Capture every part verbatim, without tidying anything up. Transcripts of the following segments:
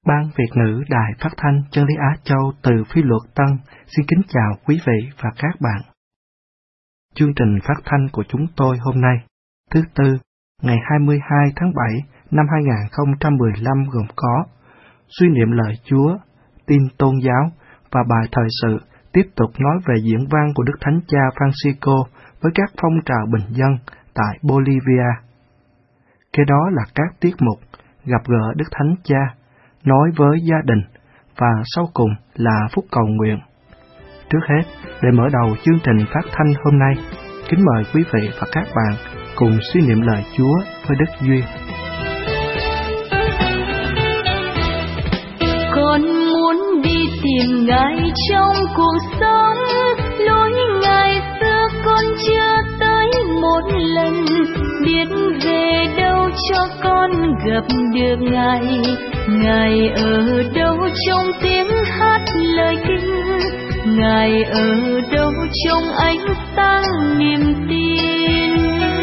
Ban Việt ngữ Đài Phát thanh Chân lý Á Châu từ Phi Luật Tân xin kính chào quý vị và các bạn. Chương trình phát thanh của chúng tôi hôm nay, thứ Tư, ngày hai mươi hai tháng bảy năm hai nghìn không trăm mười lăm gồm có suy niệm lời Chúa, tin tôn giáo và bài thời sự tiếp tục nói về diễn văn của Đức Thánh Cha Francisco với các phong trào bình dân tại Bolivia. Kế đó là các tiết mục gặp gỡ Đức Thánh Cha, nói với gia đình, và sau cùng là phúc cầu nguyện. Trước hết, để mở đầu chương trình phát thanh hôm nay, kính mời quý vị và các bạn cùng suy niệm lời Chúa với Đức Duy. Con muốn đi tìm Ngài trong cuộc sống, lối Ngài xưa con chưa tới một lần, biết về đâu cho con gặp được Ngài. Ngài ở đâu trong tiếng hát lời kinh, Ngài ở đâu trong ánh sáng niềm tin.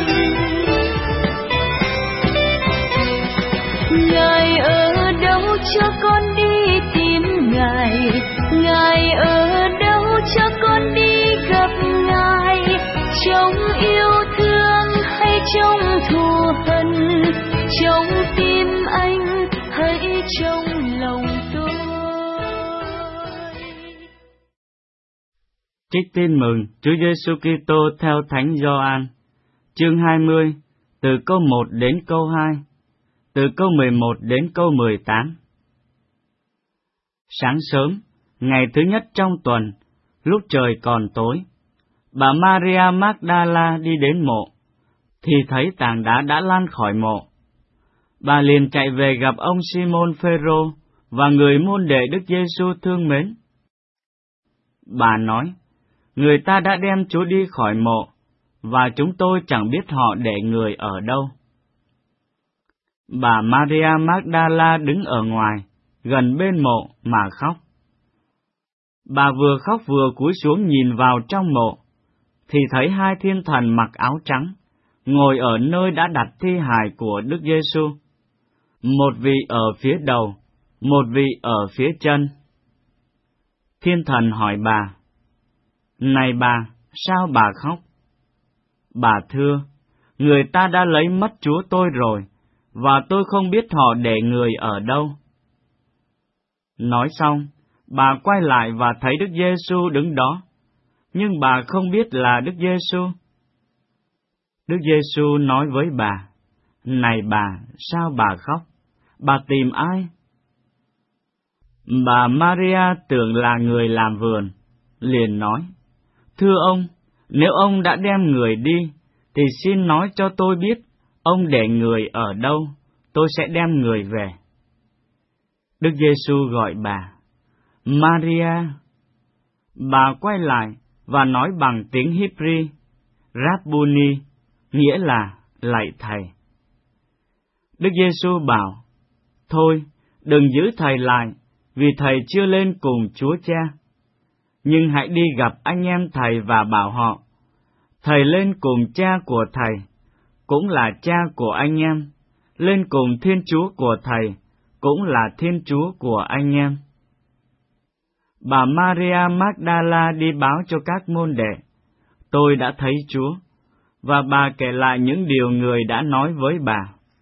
Ngài ở đâu cho con đi tìm Ngài, Ngài ở đâu cho con đi gặp Ngài, trong yêu thương hay trong thù hận, trong tim anh hãy trong lòng tôi. Trích tin mừng Chúa Giêsu Kitô theo Thánh Gioan, chương hai mươi, từ câu một đến câu hai, từ câu mười một đến câu mười tám. Sáng sớm, ngày thứ nhất trong tuần, lúc trời còn tối, bà Maria Magdala đi đến mộ, thì thấy tảng đá đã lăn khỏi mộ. Bà liền chạy về gặp ông Simon Phêrô và người môn đệ Đức Giêsu thương mến. Bà nói, người ta đã đem Chúa đi khỏi mộ, và chúng tôi chẳng biết họ để người ở đâu. Bà Maria Magdala đứng ở ngoài, gần bên mộ mà khóc. Bà vừa khóc vừa cúi xuống nhìn vào trong mộ, thì thấy hai thiên thần mặc áo trắng, ngồi ở nơi đã đặt thi hài của Đức Giêsu. Một vị ở phía đầu, một vị ở phía chân. Thiên thần hỏi bà, này bà, sao bà khóc? Bà thưa, người ta đã lấy mất Chúa tôi rồi, và tôi không biết họ để người ở đâu. Nói xong, bà quay lại và thấy Đức Giêsu đứng đó, nhưng bà không biết là Đức Giêsu. Đức Giêsu nói với bà, này bà, sao bà khóc? Bà tìm ai? Bà Maria tưởng là người làm vườn, liền nói, thưa ông, nếu ông đã đem người đi, thì xin nói cho tôi biết, ông để người ở đâu, tôi sẽ đem người về. Đức Giêsu gọi bà, Maria. Bà quay lại và nói bằng tiếng Hebrew, Rabboni, nghĩa là lạy thầy. Đức Giêsu bảo, thôi, đừng giữ thầy lại, vì thầy chưa lên cùng Chúa Cha. Nhưng hãy đi gặp anh em thầy và bảo họ, thầy lên cùng cha của thầy, cũng là cha của anh em, lên cùng Thiên Chúa của thầy, cũng là Thiên Chúa của anh em. Bà Maria Magdala đi báo cho các môn đệ, tôi đã thấy Chúa, và bà kể lại những điều người đã nói với bà.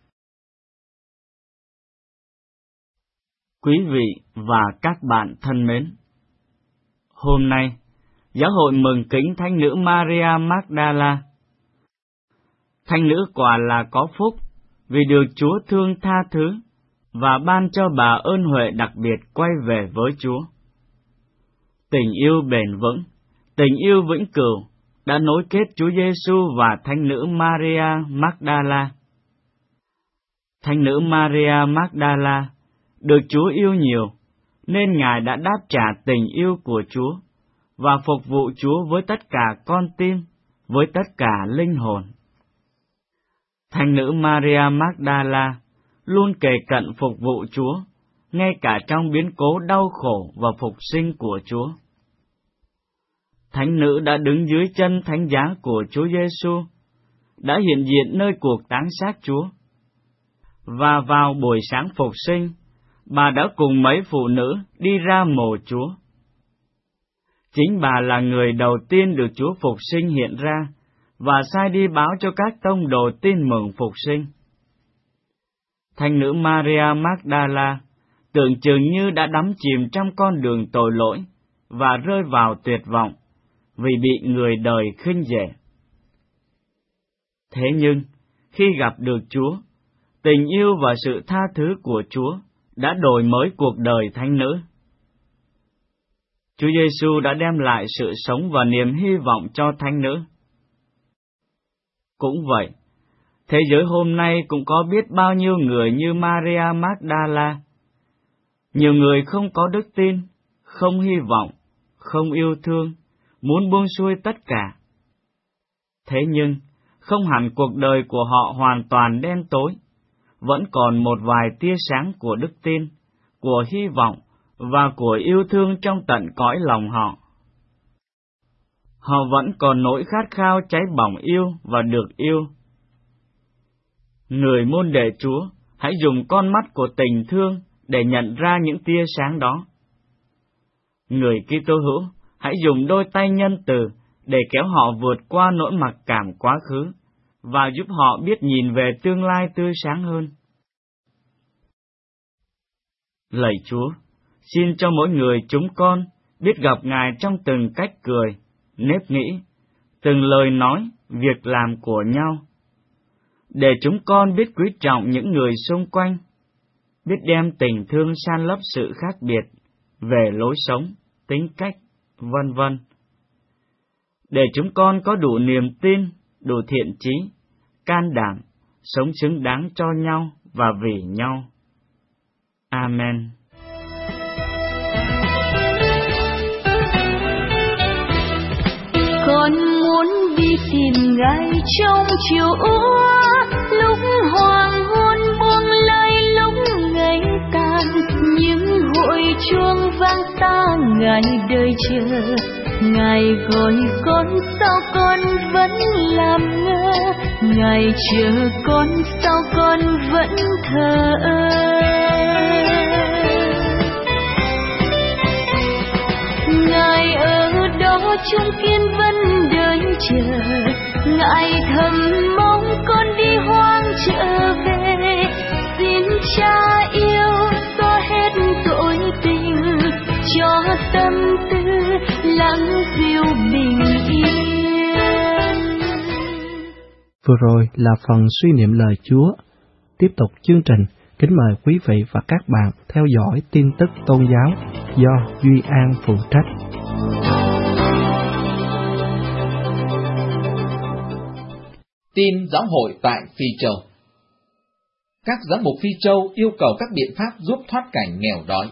Quý vị và các bạn thân mến, hôm nay, giáo hội mừng kính Thánh nữ Maria Magdala. Thánh nữ quả là có phúc, vì được Chúa thương tha thứ, và ban cho bà ơn huệ đặc biệt quay về với Chúa. Tình yêu bền vững, tình yêu vĩnh cửu, đã nối kết Chúa Giêsu và Thánh nữ Maria Magdala. Thánh nữ Maria Magdala được Chúa yêu nhiều, nên Ngài đã đáp trả tình yêu của Chúa, và phục vụ Chúa với tất cả con tim, với tất cả linh hồn. Thánh nữ Maria Magdala luôn kề cận phục vụ Chúa, ngay cả trong biến cố đau khổ và phục sinh của Chúa. Thánh nữ đã đứng dưới chân thánh giá của Chúa Giêsu, đã hiện diện nơi cuộc táng xác Chúa, và vào buổi sáng phục sinh, bà đã cùng mấy phụ nữ đi ra mồ Chúa. Chính bà là người đầu tiên được Chúa phục sinh hiện ra, và sai đi báo cho các tông đồ tin mừng phục sinh. Thánh nữ Maria Magdala tưởng chừng như đã đắm chìm trong con đường tội lỗi và rơi vào tuyệt vọng vì bị người đời khinh rẻ. Thế nhưng, khi gặp được Chúa, tình yêu và sự tha thứ của Chúa đã đổi mới cuộc đời thánh nữ. Chúa Giêsu đã đem lại sự sống và niềm hy vọng cho thánh nữ. Cũng vậy, thế giới hôm nay cũng có biết bao nhiêu người như Maria Magdala. Nhiều người không có đức tin, không hy vọng, không yêu thương, muốn buông xuôi tất cả. Thế nhưng, không hẳn cuộc đời của họ hoàn toàn đen tối, vẫn còn một vài tia sáng của đức tin, của hy vọng và của yêu thương trong tận cõi lòng họ. Họ vẫn còn nỗi khát khao cháy bỏng yêu và được yêu. Người môn đệ Chúa, hãy dùng con mắt của tình thương để nhận ra những tia sáng đó. Người Kitô hữu, hãy dùng đôi tay nhân từ để kéo họ vượt qua nỗi mặc cảm quá khứ và giúp họ biết nhìn về tương lai tươi sáng hơn. Lạy Chúa, xin cho mỗi người chúng con biết gặp Ngài trong từng cách cười, nếp nghĩ, từng lời nói, việc làm của nhau, để chúng con biết quý trọng những người xung quanh, biết đem tình thương san lấp sự khác biệt về lối sống, tính cách, vân vân, để chúng con có đủ niềm tin, đủ thiện chí, can đảm, sống xứng đáng cho nhau và vì nhau. Amen. Con muốn đi tìm Ngài trong chiều úa, lúc hoàng hôn buông lơi, lúc ngày tàn, những hội chuông vang ta Ngài đợi chờ. Ngài gọi con sao con vẫn làm ngơ, Ngài chờ con sao con vẫn thờ ơ. Ngài ở đó chung kiên vẫn đợi chờ, Ngài thầm mong con đi hoang trở về. Xin Cha yêu xóa hết tội tình, cho tâm tư lắng dịu bình yên. Vừa rồi là phần suy niệm lời Chúa. Tiếp tục chương trình, kính mời quý vị và các bạn theo dõi tin tức tôn giáo do Duy An phụ trách. Tin giáo hội tại Phi Châu. Các giám mục Phi Châu yêu cầu các biện pháp giúp thoát cảnh nghèo đói.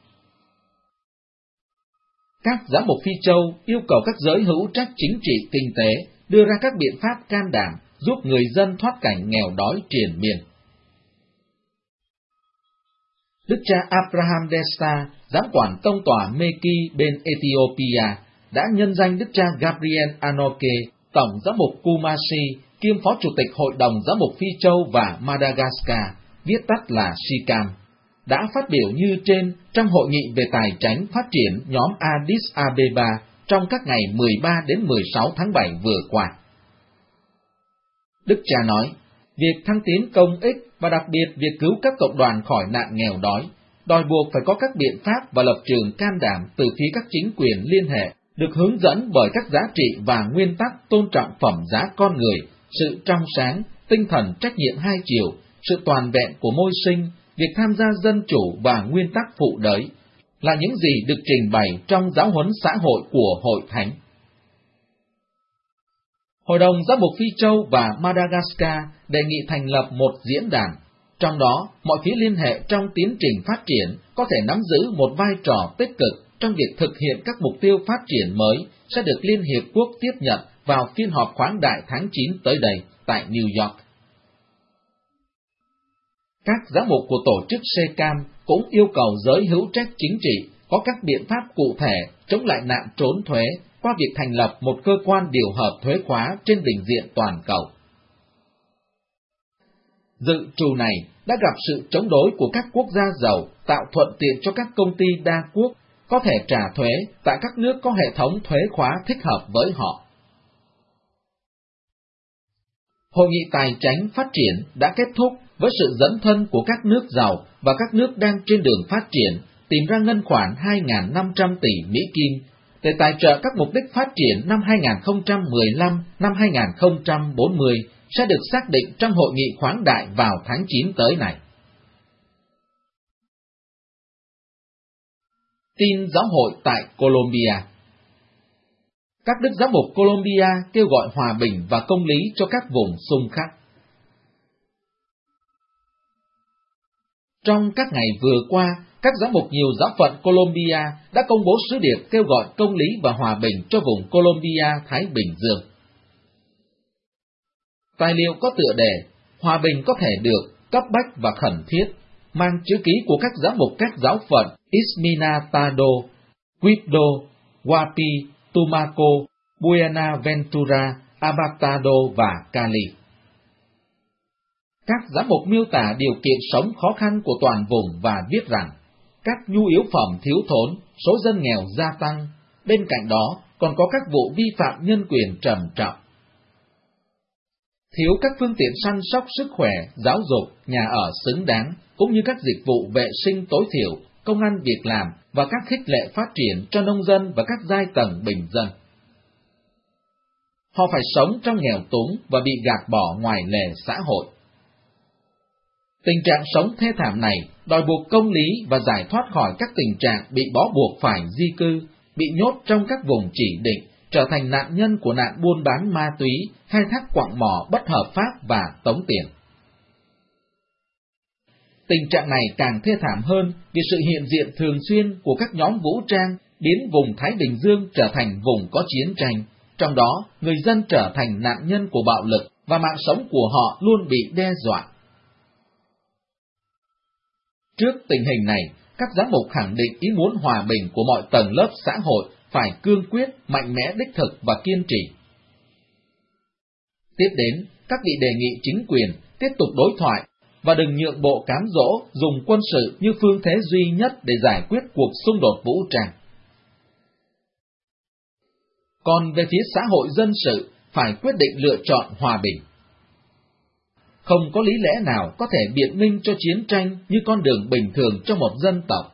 Các giám mục Phi Châu yêu cầu các giới hữu trách chính trị kinh tế đưa ra các biện pháp can đảm giúp người dân thoát cảnh nghèo đói triền miên. Đức cha Abraham Desta, giám quản tông tòa Meki bên Ethiopia, đã nhân danh Đức cha Gabriel Anoke, tổng giám mục Kumasi, kiêm phó chủ tịch Hội đồng Giám mục Phi Châu và Madagascar, viết tắt là SICAM, đã phát biểu như trên trong hội nghị về tài chánh phát triển nhóm Addis Abeba trong các ngày mười ba đến mười sáu tháng bảy vừa qua. Đức cha nói, việc thăng tiến công ích và đặc biệt việc cứu các cộng đoàn khỏi nạn nghèo đói, đòi buộc phải có các biện pháp và lập trường can đảm từ phía các chính quyền liên hệ, được hướng dẫn bởi các giá trị và nguyên tắc tôn trọng phẩm giá con người, sự trong sáng, tinh thần trách nhiệm hai chiều, sự toàn vẹn của môi sinh, việc tham gia dân chủ và nguyên tắc phụ đới, là những gì được trình bày trong giáo huấn xã hội của Hội Thánh. Hội đồng Giám mục Phi Châu và Madagascar đề nghị thành lập một diễn đàn, trong đó mọi phía liên hệ trong tiến trình phát triển có thể nắm giữ một vai trò tích cực trong việc thực hiện các mục tiêu phát triển mới sẽ được Liên Hiệp Quốc tiếp nhận vào phiên họp khoáng đại tháng chín tới đây tại New York. Các giám mục của tổ chức SECAM cũng yêu cầu giới hữu trách chính trị có các biện pháp cụ thể chống lại nạn trốn thuế qua việc thành lập một cơ quan điều hợp thuế khóa trên bình diện toàn cầu. Dự trù này đã gặp sự chống đối của các quốc gia giàu, tạo thuận tiện cho các công ty đa quốc có thể trả thuế tại các nước có hệ thống thuế khóa thích hợp với họ. Hội nghị tài chánh phát triển đã kết thúc với sự dấn thân của các nước giàu và các nước đang trên đường phát triển tìm ra ngân khoản hai nghìn năm trăm tỷ Mỹ Kim để tài trợ các mục đích phát triển năm hai nghìn không trăm mười lăm đến hai nghìn không trăm bốn mươi sẽ được xác định trong hội nghị khoáng đại vào tháng chín tới này. Tin giáo hội tại Colombia. Các đức giám mục Colombia kêu gọi hòa bình và công lý cho các vùng xung khắc. Trong các ngày vừa qua, các giám mục nhiều giáo phận Colombia đã công bố sứ điệp kêu gọi công lý và hòa bình cho vùng Colombia Thái Bình Dương. Tài liệu có tựa đề Hòa bình có thể được, cấp bách và khẩn thiết, mang chữ ký của các giám mục các giáo phận Isminatado, Quibdó, Guapi, Tumaco, Buenaventura, Abatado và Cali. Các giám mục miêu tả điều kiện sống khó khăn của toàn vùng và viết rằng các nhu yếu phẩm thiếu thốn, số dân nghèo gia tăng, bên cạnh đó còn có các vụ vi phạm nhân quyền trầm trọng. Thiếu các phương tiện săn sóc sức khỏe, giáo dục, nhà ở xứng đáng, cũng như các dịch vụ vệ sinh tối thiểu, công ăn việc làm và các khích lệ phát triển cho nông dân và các giai tầng bình dân. Họ phải sống trong nghèo túng và bị gạt bỏ ngoài lề xã hội. Tình trạng sống thê thảm này đòi buộc công lý và giải thoát khỏi các tình trạng bị bó buộc phải di cư, bị nhốt trong các vùng chỉ định, trở thành nạn nhân của nạn buôn bán ma túy, khai thác quặng mỏ bất hợp pháp và tống tiền. Tình trạng này càng thê thảm hơn vì sự hiện diện thường xuyên của các nhóm vũ trang biến vùng Thái Bình Dương trở thành vùng có chiến tranh, trong đó người dân trở thành nạn nhân của bạo lực và mạng sống của họ luôn bị đe dọa. Trước tình hình này, các giám mục khẳng định ý muốn hòa bình của mọi tầng lớp xã hội phải cương quyết, mạnh mẽ đích thực và kiên trì. Tiếp đến, các vị đề nghị chính quyền tiếp tục đối thoại và đừng nhượng bộ cám dỗ dùng quân sự như phương thế duy nhất để giải quyết cuộc xung đột vũ trang. Còn về phía xã hội dân sự, phải quyết định lựa chọn hòa bình. Không có lý lẽ nào có thể biện minh cho chiến tranh như con đường bình thường cho một dân tộc.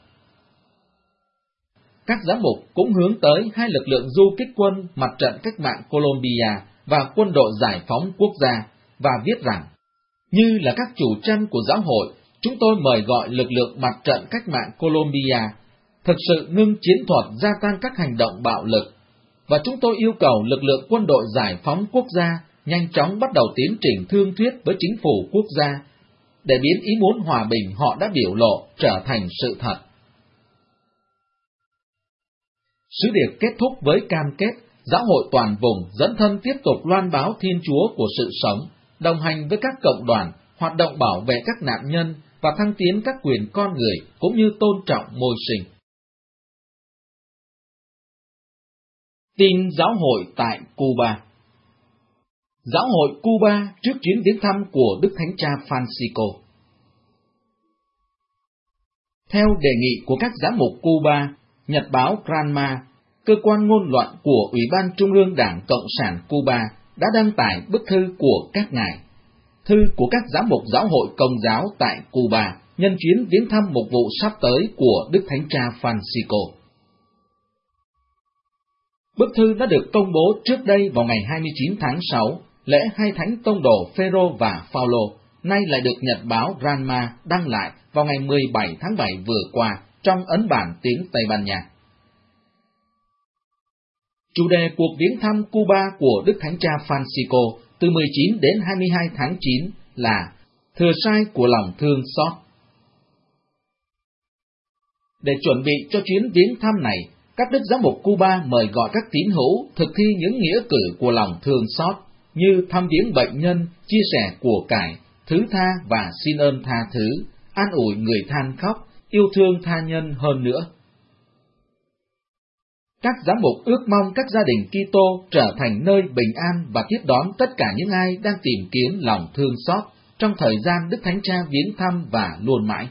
Các giám mục cũng hướng tới hai lực lượng du kích quân Mặt trận Cách mạng Colombia và Quân đội Giải phóng Quốc gia, và viết rằng, như là các chủ trăn của giáo hội, chúng tôi mời gọi lực lượng Mặt trận Cách mạng Colombia thực sự ngưng chiến thuật gia tăng các hành động bạo lực, và chúng tôi yêu cầu lực lượng Quân đội Giải phóng Quốc gia nhanh chóng bắt đầu tiến trình thương thuyết với chính phủ quốc gia, để biến ý muốn hòa bình họ đã biểu lộ trở thành sự thật. Sứ điệp kết thúc với cam kết giáo hội toàn vùng dẫn thân tiếp tục loan báo Thiên Chúa của sự sống, đồng hành với các cộng đoàn, hoạt động bảo vệ các nạn nhân và thăng tiến các quyền con người cũng như tôn trọng môi sinh. Tin giáo hội tại Cuba. Giáo hội Cuba trước chuyến viếng thăm của Đức Thánh Cha Francisco. Theo đề nghị của các giám mục Cuba, Nhật báo Granma, cơ quan ngôn luận của Ủy ban Trung ương Đảng Cộng sản Cuba, đã đăng tải bức thư của các ngài, thư của các giám mục giáo hội Công giáo tại Cuba nhân chuyến viếng thăm mục vụ sắp tới của Đức Thánh Cha Francisco. Bức thư đã được công bố trước đây vào ngày hai mươi chín tháng sáu, lễ hai thánh tông đồ Phêrô và Phaolô, nay lại được Nhật báo Granma đăng lại vào ngày mười bảy tháng bảy vừa qua trong ấn bản tiếng Tây Ban Nha. Chủ đề cuộc viếng thăm Cuba của Đức Thánh Cha Francisco từ mười chín đến hai mươi hai tháng chín là thừa sai của lòng thương xót. Để chuẩn bị cho chuyến viếng thăm này, các đức giám mục Cuba mời gọi các tín hữu thực thi những nghĩa cử của lòng thương xót như thăm viếng bệnh nhân, chia sẻ của cải, thứ tha và xin ơn tha thứ, an ủi người than khóc, yêu thương tha nhân hơn nữa. Các giám mục ước mong các gia đình Kitô trở thành nơi bình an và tiếp đón tất cả những ai đang tìm kiếm lòng thương xót, trong thời gian Đức Thánh Cha viếng thăm và luôn mãi.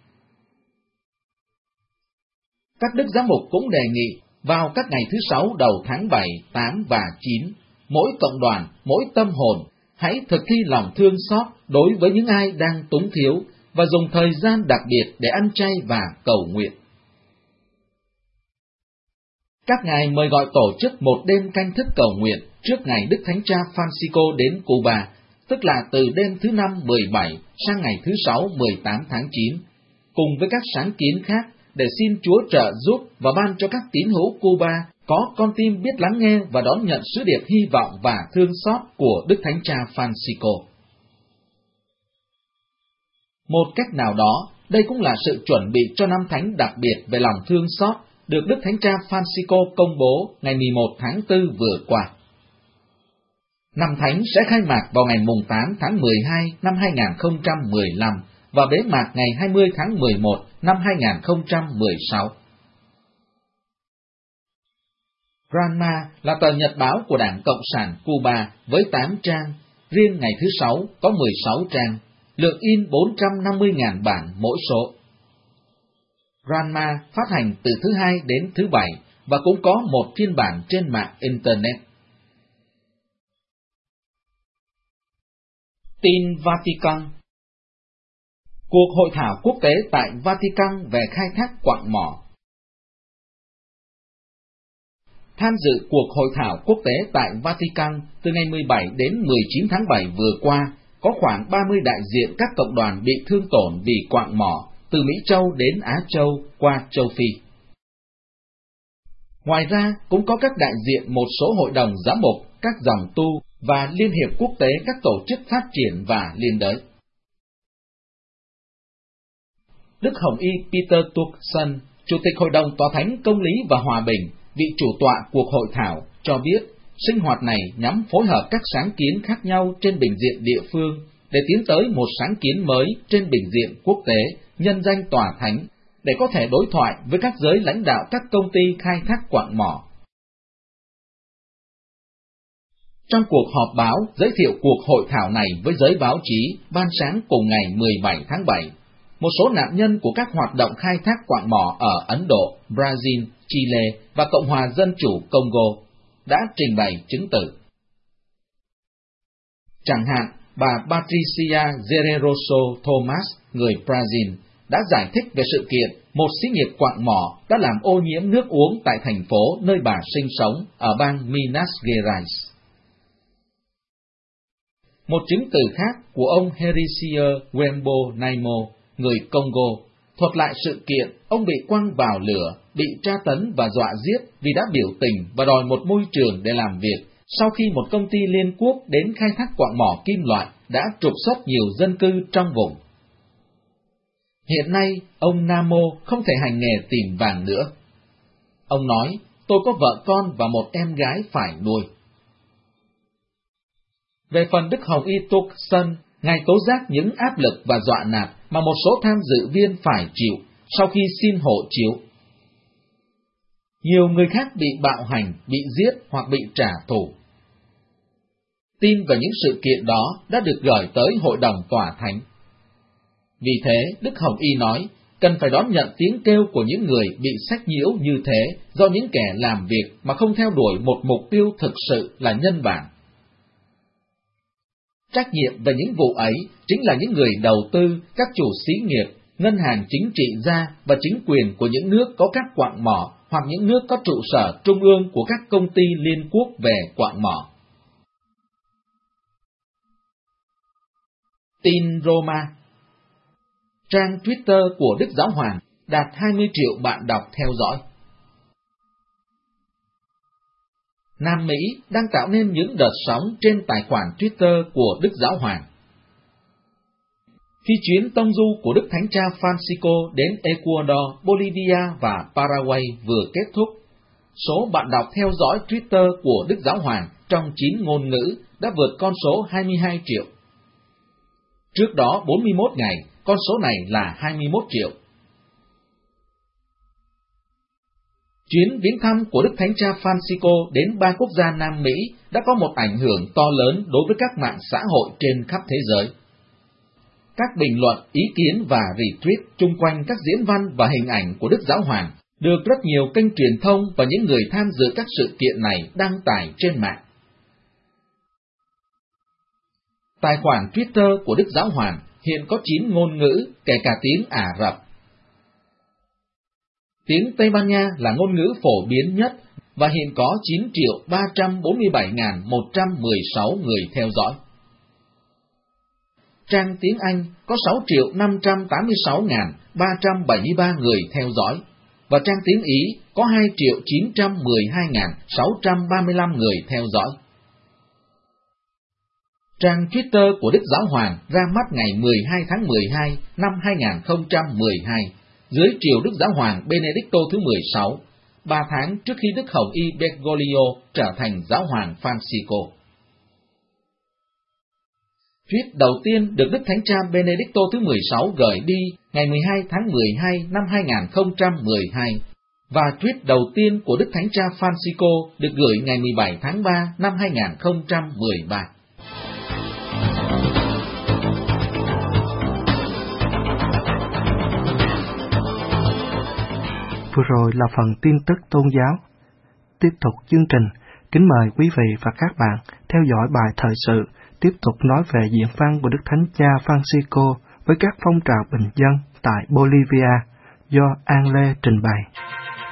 Các đức giám mục cũng đề nghị vào các ngày thứ sáu đầu tháng bảy, tám và chín, mỗi cộng đoàn, mỗi tâm hồn, hãy thực thi lòng thương xót đối với những ai đang túng thiếu và dùng thời gian đặc biệt để ăn chay và cầu nguyện. Các ngài mời gọi tổ chức một đêm canh thức cầu nguyện trước ngày Đức Thánh Cha Francisco đến Cuba, tức là từ đêm thứ năm mười bảy sang ngày thứ sáu mười tám tháng chín, cùng với các sáng kiến khác để xin Chúa trợ giúp và ban cho các tín hữu Cuba có con tim biết lắng nghe và đón nhận sứ điệp hy vọng và thương xót của Đức Thánh Cha Francisco. Một cách nào đó, đây cũng là sự chuẩn bị cho năm thánh đặc biệt về lòng thương xót được Đức Thánh Cha Francisco công bố ngày mười một tháng tư vừa qua. Năm thánh sẽ khai mạc vào ngày mùng tám tháng mười hai năm hai nghìn không trăm mười lăm và bế mạc ngày hai mươi tháng mười một năm hai nghìn không trăm mười sáu. Granma là tờ nhật báo của Đảng Cộng sản Cuba với tám trang, riêng ngày thứ sáu có mười sáu trang, lượng in bốn trăm năm mươi nghìn bản mỗi số. Granma phát hành từ thứ hai đến thứ bảy và cũng có một phiên bản trên mạng Internet. Tin Vatican. Cuộc hội thảo quốc tế tại Vatican về khai thác quặng mỏ. Tham dự cuộc hội thảo quốc tế tại Vatican từ ngày mười bảy đến mười chín tháng bảy vừa qua, có khoảng ba mươi đại diện các cộng đoàn bị thương tổn vì quặng mỏ, từ Mỹ Châu đến Á Châu qua Châu Phi. Ngoài ra, cũng có các đại diện một số hội đồng giám mục, các dòng tu và Liên hiệp quốc tế các tổ chức phát triển và liên đới. Đức Hồng Y Peter Turkson, Chủ tịch Hội đồng Tòa Thánh Công lý và Hòa bình, vị chủ tọa cuộc hội thảo, cho biết sinh hoạt này nhằm phối hợp các sáng kiến khác nhau trên bình diện địa phương để tiến tới một sáng kiến mới trên bình diện quốc tế, nhân danh Tòa Thánh, để có thể đối thoại với các giới lãnh đạo các công ty khai thác quặng mỏ. Trong cuộc họp báo giới thiệu cuộc hội thảo này với giới báo chí ban sáng cùng ngày mười bảy tháng bảy, một số nạn nhân của các hoạt động khai thác quặng mỏ ở Ấn Độ, Brazil, Chile và Cộng hòa Dân chủ Congo đã trình bày chứng từ. Chẳng hạn, bà Patricia Generoso Thomas, người Brazil, đã giải thích về sự kiện một xí nghiệp quặng mỏ đã làm ô nhiễm nước uống tại thành phố nơi bà sinh sống ở bang Minas Gerais. Một chứng từ khác của ông Hericier Wembo Naimo, người Congo, thuật lại sự kiện ông bị quăng vào lửa, bị tra tấn và dọa giết vì đã biểu tình và đòi một môi trường để làm việc sau khi một công ty Liên Quốc đến khai thác quặng mỏ kim loại đã trục xuất nhiều dân cư trong vùng. Hiện nay, ông Namo không thể hành nghề tìm vàng nữa. Ông nói, tôi có vợ con và một em gái phải nuôi. Về phần Đức Hồng Y Turkson, Ngài tố giác những áp lực và dọa nạt mà một số tham dự viên phải chịu sau khi xin hộ chiếu. Nhiều người khác bị bạo hành, bị giết hoặc bị trả thù. Tin về những sự kiện đó đã được gửi tới Hội đồng Tòa Thánh. Vì thế, Đức Hồng Y nói, cần phải đón nhận tiếng kêu của những người bị sách nhiễu như thế do những kẻ làm việc mà không theo đuổi một mục tiêu thực sự là nhân bản. Trách nhiệm về những vụ ấy chính là những người đầu tư, các chủ xí nghiệp, ngân hàng chính trị gia và chính quyền của những nước có các quặng mỏ hoặc những nước có trụ sở trung ương của các công ty liên quốc về quặng mỏ. Tin Roma. Trang Twitter của Đức Giáo Hoàng đạt hai mươi triệu bạn đọc theo dõi. Nam Mỹ đang tạo nên những đợt sóng trên tài khoản Twitter của Đức Giáo Hoàng. Khi chuyến tông du của Đức Thánh Cha Francisco đến Ecuador, Bolivia và Paraguay vừa kết thúc, số bạn đọc theo dõi Twitter của Đức Giáo Hoàng trong chín ngôn ngữ đã vượt con số hai mươi hai triệu. Trước đó bốn mươi mốt ngày, con số này là hai mươi mốt triệu. Chuyến viếng thăm của Đức Thánh Cha Francisco đến ba quốc gia Nam Mỹ đã có một ảnh hưởng to lớn đối với các mạng xã hội trên khắp thế giới. các bình luận, ý kiến và retweet chung quanh các diễn văn và hình ảnh của Đức Giáo Hoàng được rất nhiều kênh truyền thông và những người tham dự các sự kiện này đăng tải trên mạng. Tài khoản Twitter của Đức Giáo Hoàng hiện có chín ngôn ngữ, kể cả tiếng Ả Rập. Tiếng Tây Ban Nha là ngôn ngữ phổ biến nhất và hiện có chín triệu ba trăm bốn mươi bảy nghìn một trăm mười sáu người theo dõi. Trang tiếng Anh có sáu triệu năm trăm tám mươi sáu nghìn ba trăm bảy mươi ba người theo dõi, và trang tiếng Ý có hai triệu chín trăm mười hai nghìn sáu trăm ba mươi lăm người theo dõi. Trang Twitter của Đức Giáo Hoàng ra mắt ngày mười hai tháng mười hai năm hai nghìn không trăm mười hai, dưới triều Đức Giáo Hoàng Benedicto thứ mười sáu, ba tháng trước khi Đức Hồng Y Bergoglio trở thành Giáo Hoàng Francisco. Tweet đầu tiên được Đức Thánh Cha Benedicto thứ mười sáu gửi đi ngày mười hai tháng mười hai năm hai nghìn không trăm mười hai, và tweet đầu tiên của Đức Thánh Cha Francisco được gửi ngày mười bảy tháng ba năm hai nghìn không trăm mười ba. Vừa rồi là phần tin tức tôn giáo. Tiếp tục chương trình, kính mời quý vị và các bạn theo dõi bài thời sự tiếp tục nói về diễn văn của Đức Thánh Cha Francisco với các phong trào bình dân tại Bolivia do An Lê trình bày.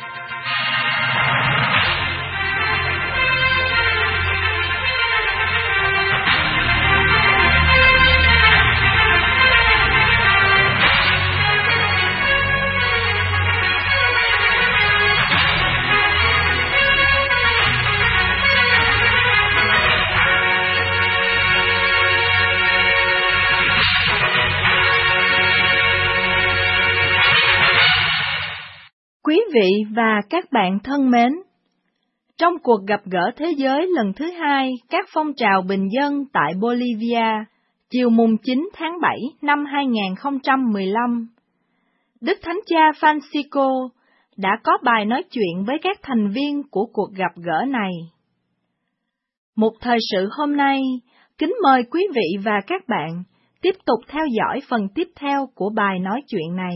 Quý vị và các bạn thân mến, trong cuộc gặp gỡ thế giới lần thứ hai các phong trào bình dân tại Bolivia, chiều mùng chín tháng bảy năm hai nghìn không trăm mười lăm, Đức Thánh Cha Francisco đã có bài nói chuyện với các thành viên của cuộc gặp gỡ này. Mục thời sự hôm nay, kính mời quý vị và các bạn tiếp tục theo dõi phần tiếp theo của bài nói chuyện này.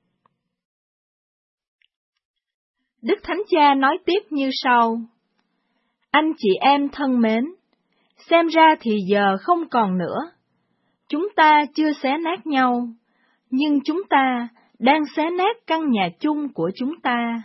Đức Thánh Cha nói tiếp như sau: Anh chị em thân mến, xem ra thì giờ không còn nữa. Chúng ta chưa xé nát nhau, nhưng chúng ta đang xé nát căn nhà chung của chúng ta.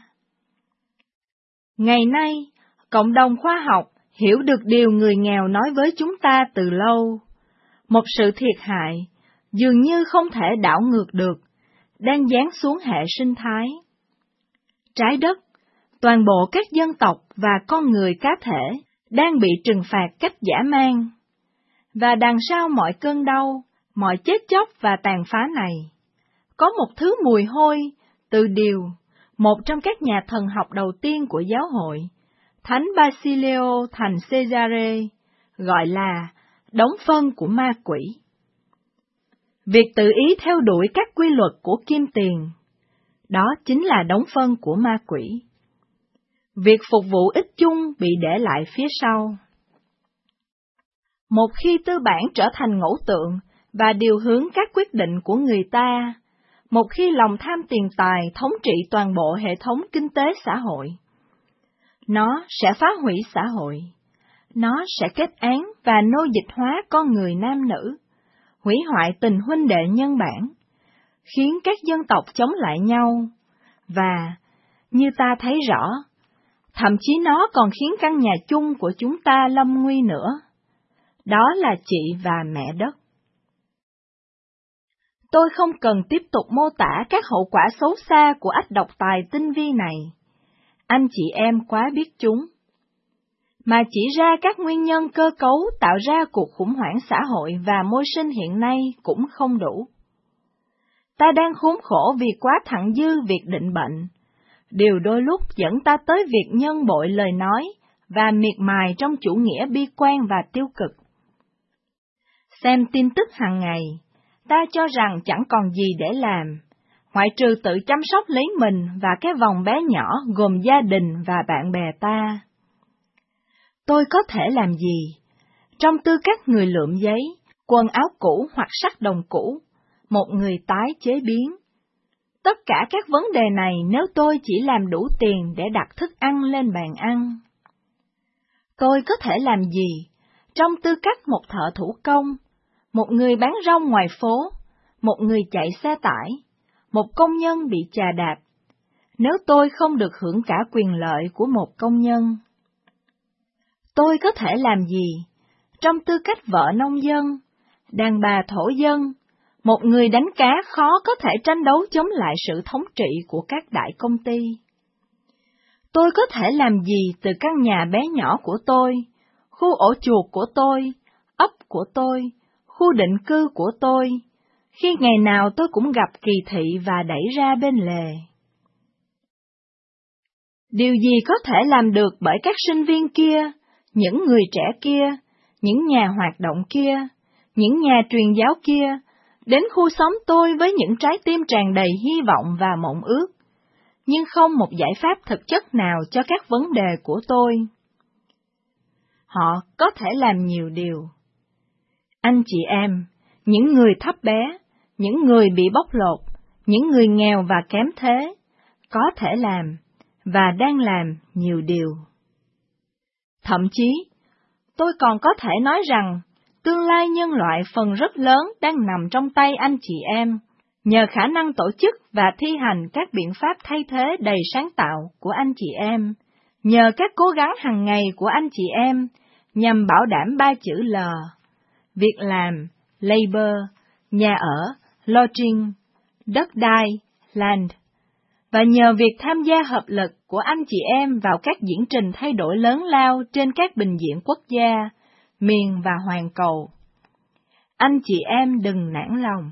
Ngày nay, cộng đồng khoa học hiểu được điều người nghèo nói với chúng ta từ lâu. Một sự thiệt hại, dường như không thể đảo ngược được, đang giáng xuống hệ sinh thái. Trái đất, toàn bộ các dân tộc và con người cá thể đang bị trừng phạt cách dã man. Và đằng sau mọi cơn đau, mọi chết chóc và tàn phá này, có một thứ mùi hôi từ điều một trong các nhà thần học đầu tiên của giáo hội, Thánh Basilio thành Cesare, gọi là đống phân của ma quỷ. Việc tự ý theo đuổi các quy luật của kim tiền, đó chính là đống phân của ma quỷ. Việc phục vụ ích chung bị để lại phía sau. Một khi tư bản trở thành ngẫu tượng và điều hướng các quyết định của người ta, một khi lòng tham tiền tài thống trị toàn bộ hệ thống kinh tế xã hội, nó sẽ phá hủy xã hội, nó sẽ kết án và nô dịch hóa con người nam nữ, hủy hoại tình huynh đệ nhân bản, khiến các dân tộc chống lại nhau, và, như ta thấy rõ, thậm chí nó còn khiến căn nhà chung của chúng ta lâm nguy nữa. Đó là chị và mẹ đất. Tôi không cần tiếp tục mô tả các hậu quả xấu xa của ách độc tài tinh vi này. Anh chị em quá biết chúng. Mà chỉ ra các nguyên nhân cơ cấu tạo ra cuộc khủng hoảng xã hội và môi sinh hiện nay cũng không đủ. Ta đang khốn khổ vì quá thặng dư việc định bệnh. Điều đôi lúc dẫn ta tới việc nhân bội lời nói và miệt mài trong chủ nghĩa bi quan và tiêu cực. Xem tin tức hàng ngày, ta cho rằng chẳng còn gì để làm, ngoại trừ tự chăm sóc lấy mình và cái vòng bé nhỏ gồm gia đình và bạn bè ta. Tôi có thể làm gì? Trong tư cách người lượm giấy, quần áo cũ hoặc sắt đồng cũ, một người tái chế biến. Tất cả các vấn đề này nếu tôi chỉ làm đủ tiền để đặt thức ăn lên bàn ăn. Tôi có thể làm gì trong tư cách một thợ thủ công, một người bán rau ngoài phố, một người chạy xe tải, một công nhân bị chà đạp, nếu tôi không được hưởng cả quyền lợi của một công nhân? Tôi có thể làm gì trong tư cách vợ nông dân, đàn bà thổ dân, một người đánh cá khó có thể tranh đấu chống lại sự thống trị của các đại công ty? Tôi có thể làm gì từ căn nhà bé nhỏ của tôi, khu ổ chuột của tôi, ấp của tôi, khu định cư của tôi, khi ngày nào tôi cũng gặp kỳ thị và đẩy ra bên lề? Điều gì có thể làm được bởi các sinh viên kia, những người trẻ kia, những nhà hoạt động kia, những nhà truyền giáo kia, đến khu xóm tôi với những trái tim tràn đầy hy vọng và mộng ước, nhưng không một giải pháp thực chất nào cho các vấn đề của tôi? Họ có thể làm nhiều điều. Anh chị em, những người thấp bé, những người bị bóc lột, những người nghèo và kém thế, có thể làm, và đang làm nhiều điều. Thậm chí, tôi còn có thể nói rằng, tương lai nhân loại phần rất lớn đang nằm trong tay anh chị em, nhờ khả năng tổ chức và thi hành các biện pháp thay thế đầy sáng tạo của anh chị em, nhờ các cố gắng hàng ngày của anh chị em, nhằm bảo đảm ba chữ L: việc làm, labor, nhà ở, lodging, đất đai, land, và nhờ việc tham gia hợp lực của anh chị em vào các diễn trình thay đổi lớn lao trên các bình diện quốc gia, miền và hoàn cầu. Anh chị em đừng nản lòng.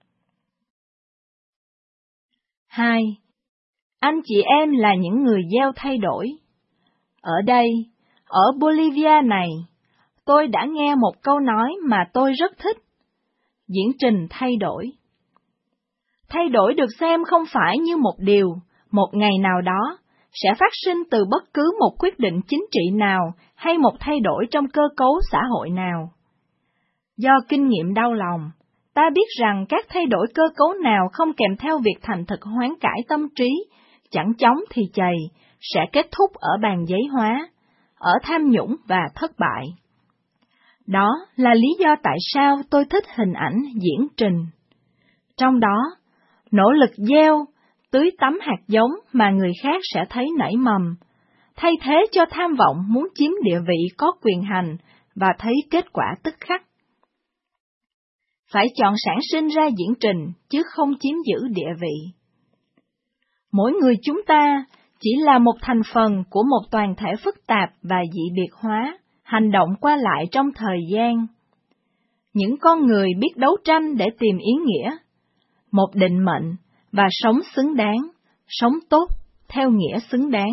Hai. Anh chị em là những người gieo thay đổi. Ở đây, ở Bolivia này, tôi đã nghe một câu nói mà tôi rất thích. Diễn trình thay đổi. Thay đổi được xem không phải như một điều, một ngày nào đó, sẽ phát sinh từ bất cứ một quyết định chính trị nào hay một thay đổi trong cơ cấu xã hội nào. Do kinh nghiệm đau lòng, ta biết rằng các thay đổi cơ cấu nào không kèm theo việc thành thực hoán cải tâm trí, chẳng chóng thì chày, sẽ kết thúc ở bàn giấy hóa, ở tham nhũng và thất bại. Đó là lý do tại sao tôi thích hình ảnh diễn trình. Trong đó, nỗ lực gieo, tưới tắm hạt giống mà người khác sẽ thấy nảy mầm, thay thế cho tham vọng muốn chiếm địa vị có quyền hành và thấy kết quả tức khắc. Phải chọn sản sinh ra diễn trình, chứ không chiếm giữ địa vị. Mỗi người chúng ta chỉ là một thành phần của một toàn thể phức tạp và dị biệt hóa, hành động qua lại trong thời gian. Những con người biết đấu tranh để tìm ý nghĩa, một định mệnh, và sống xứng đáng, sống tốt, theo nghĩa xứng đáng.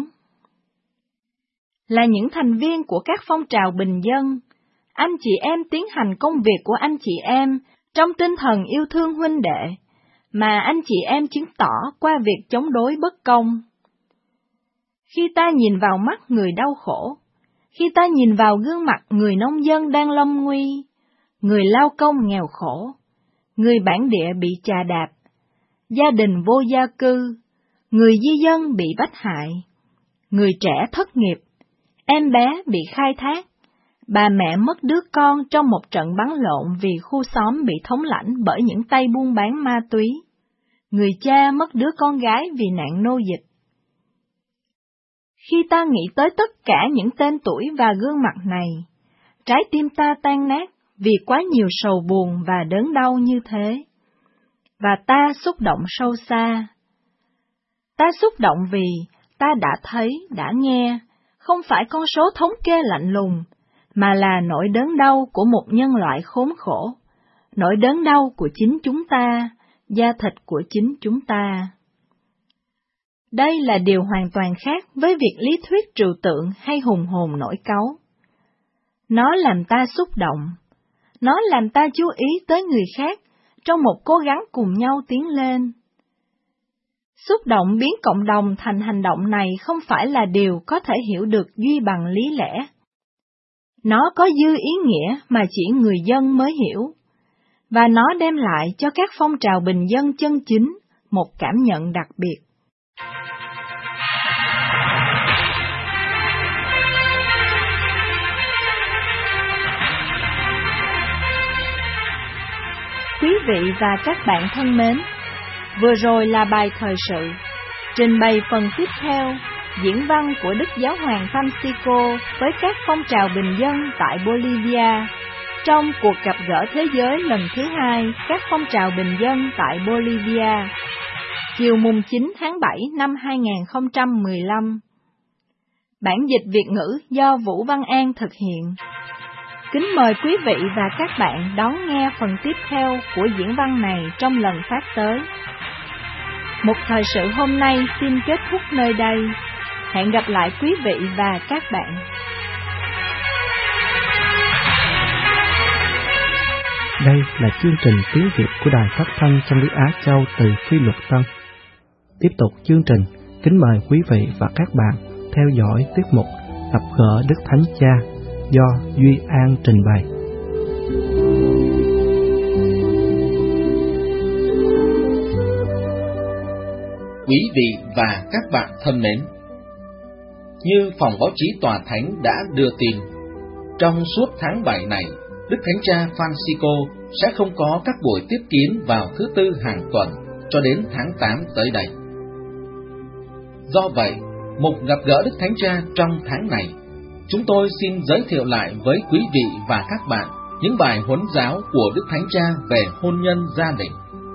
Là những thành viên của các phong trào bình dân, anh chị em tiến hành công việc của anh chị em trong tinh thần yêu thương huynh đệ, mà anh chị em chứng tỏ qua việc chống đối bất công. Khi ta nhìn vào mắt người đau khổ, khi ta nhìn vào gương mặt người nông dân đang lâm nguy, người lao công nghèo khổ, người bản địa bị chà đạp, gia đình vô gia cư, người di dân bị bách hại, người trẻ thất nghiệp, em bé bị khai thác, bà mẹ mất đứa con trong một trận bắn lộn vì khu xóm bị thống lãnh bởi những tay buôn bán ma túy, người cha mất đứa con gái vì nạn nô dịch. Khi ta nghĩ tới tất cả những tên tuổi và gương mặt này, trái tim ta tan nát vì quá nhiều sầu buồn và đớn đau như thế. Và ta xúc động sâu xa. Ta xúc động vì ta đã thấy, đã nghe, không phải con số thống kê lạnh lùng, mà là nỗi đớn đau của một nhân loại khốn khổ, nỗi đớn đau của chính chúng ta, da thịt của chính chúng ta. Đây là điều hoàn toàn khác với việc lý thuyết trừu tượng hay hùng hồn nổi cáu. Nó làm ta xúc động, nó làm ta chú ý tới người khác trong một cố gắng cùng nhau tiến lên. Xúc động biến cộng đồng thành hành động này không phải là điều có thể hiểu được duy bằng lý lẽ. Nó có dư ý nghĩa mà chỉ người dân mới hiểu. và nó đem lại cho các phong trào bình dân chân chính một cảm nhận đặc biệt. Quý vị và các bạn thân mến, vừa rồi là bài thời sự, trình bày phần tiếp theo, diễn văn của Đức Giáo hoàng Francisco với các phong trào bình dân tại Bolivia, trong cuộc gặp gỡ thế giới lần thứ hai các phong trào bình dân tại Bolivia, chiều mùng chín tháng bảy năm hai nghìn không trăm mười lăm. Bản dịch Việt ngữ do Vũ Văn An thực hiện. Kính mời quý vị và các bạn đón nghe phần tiếp theo của diễn văn này trong lần phát tới. Một thời sự hôm nay xin kết thúc nơi đây. Hẹn gặp lại quý vị và các bạn. Đây là chương trình tiếng Việt của Đài Phát thanh Chân lý Á Châu từ Phi Luật Tân. Tiếp tục chương trình, kính mời quý vị và các bạn theo dõi tiết mục Gặp gỡ Đức Thánh Cha do Duy An trình bày. Quý vị và các bạn thân mến, như phòng báo chí Tòa Thánh đã đưa tin, trong suốt tháng bảy này, Đức Thánh Cha Francisco sẽ không có các buổi tiếp kiến vào thứ tư hàng tuần cho đến tháng tám tới đây. Do vậy, mục Gặp gỡ Đức Thánh Cha trong tháng này, chúng tôi xin giới thiệu lại với quý vị và các bạn những bài huấn giáo của Đức Thánh Cha về hôn nhân gia đình.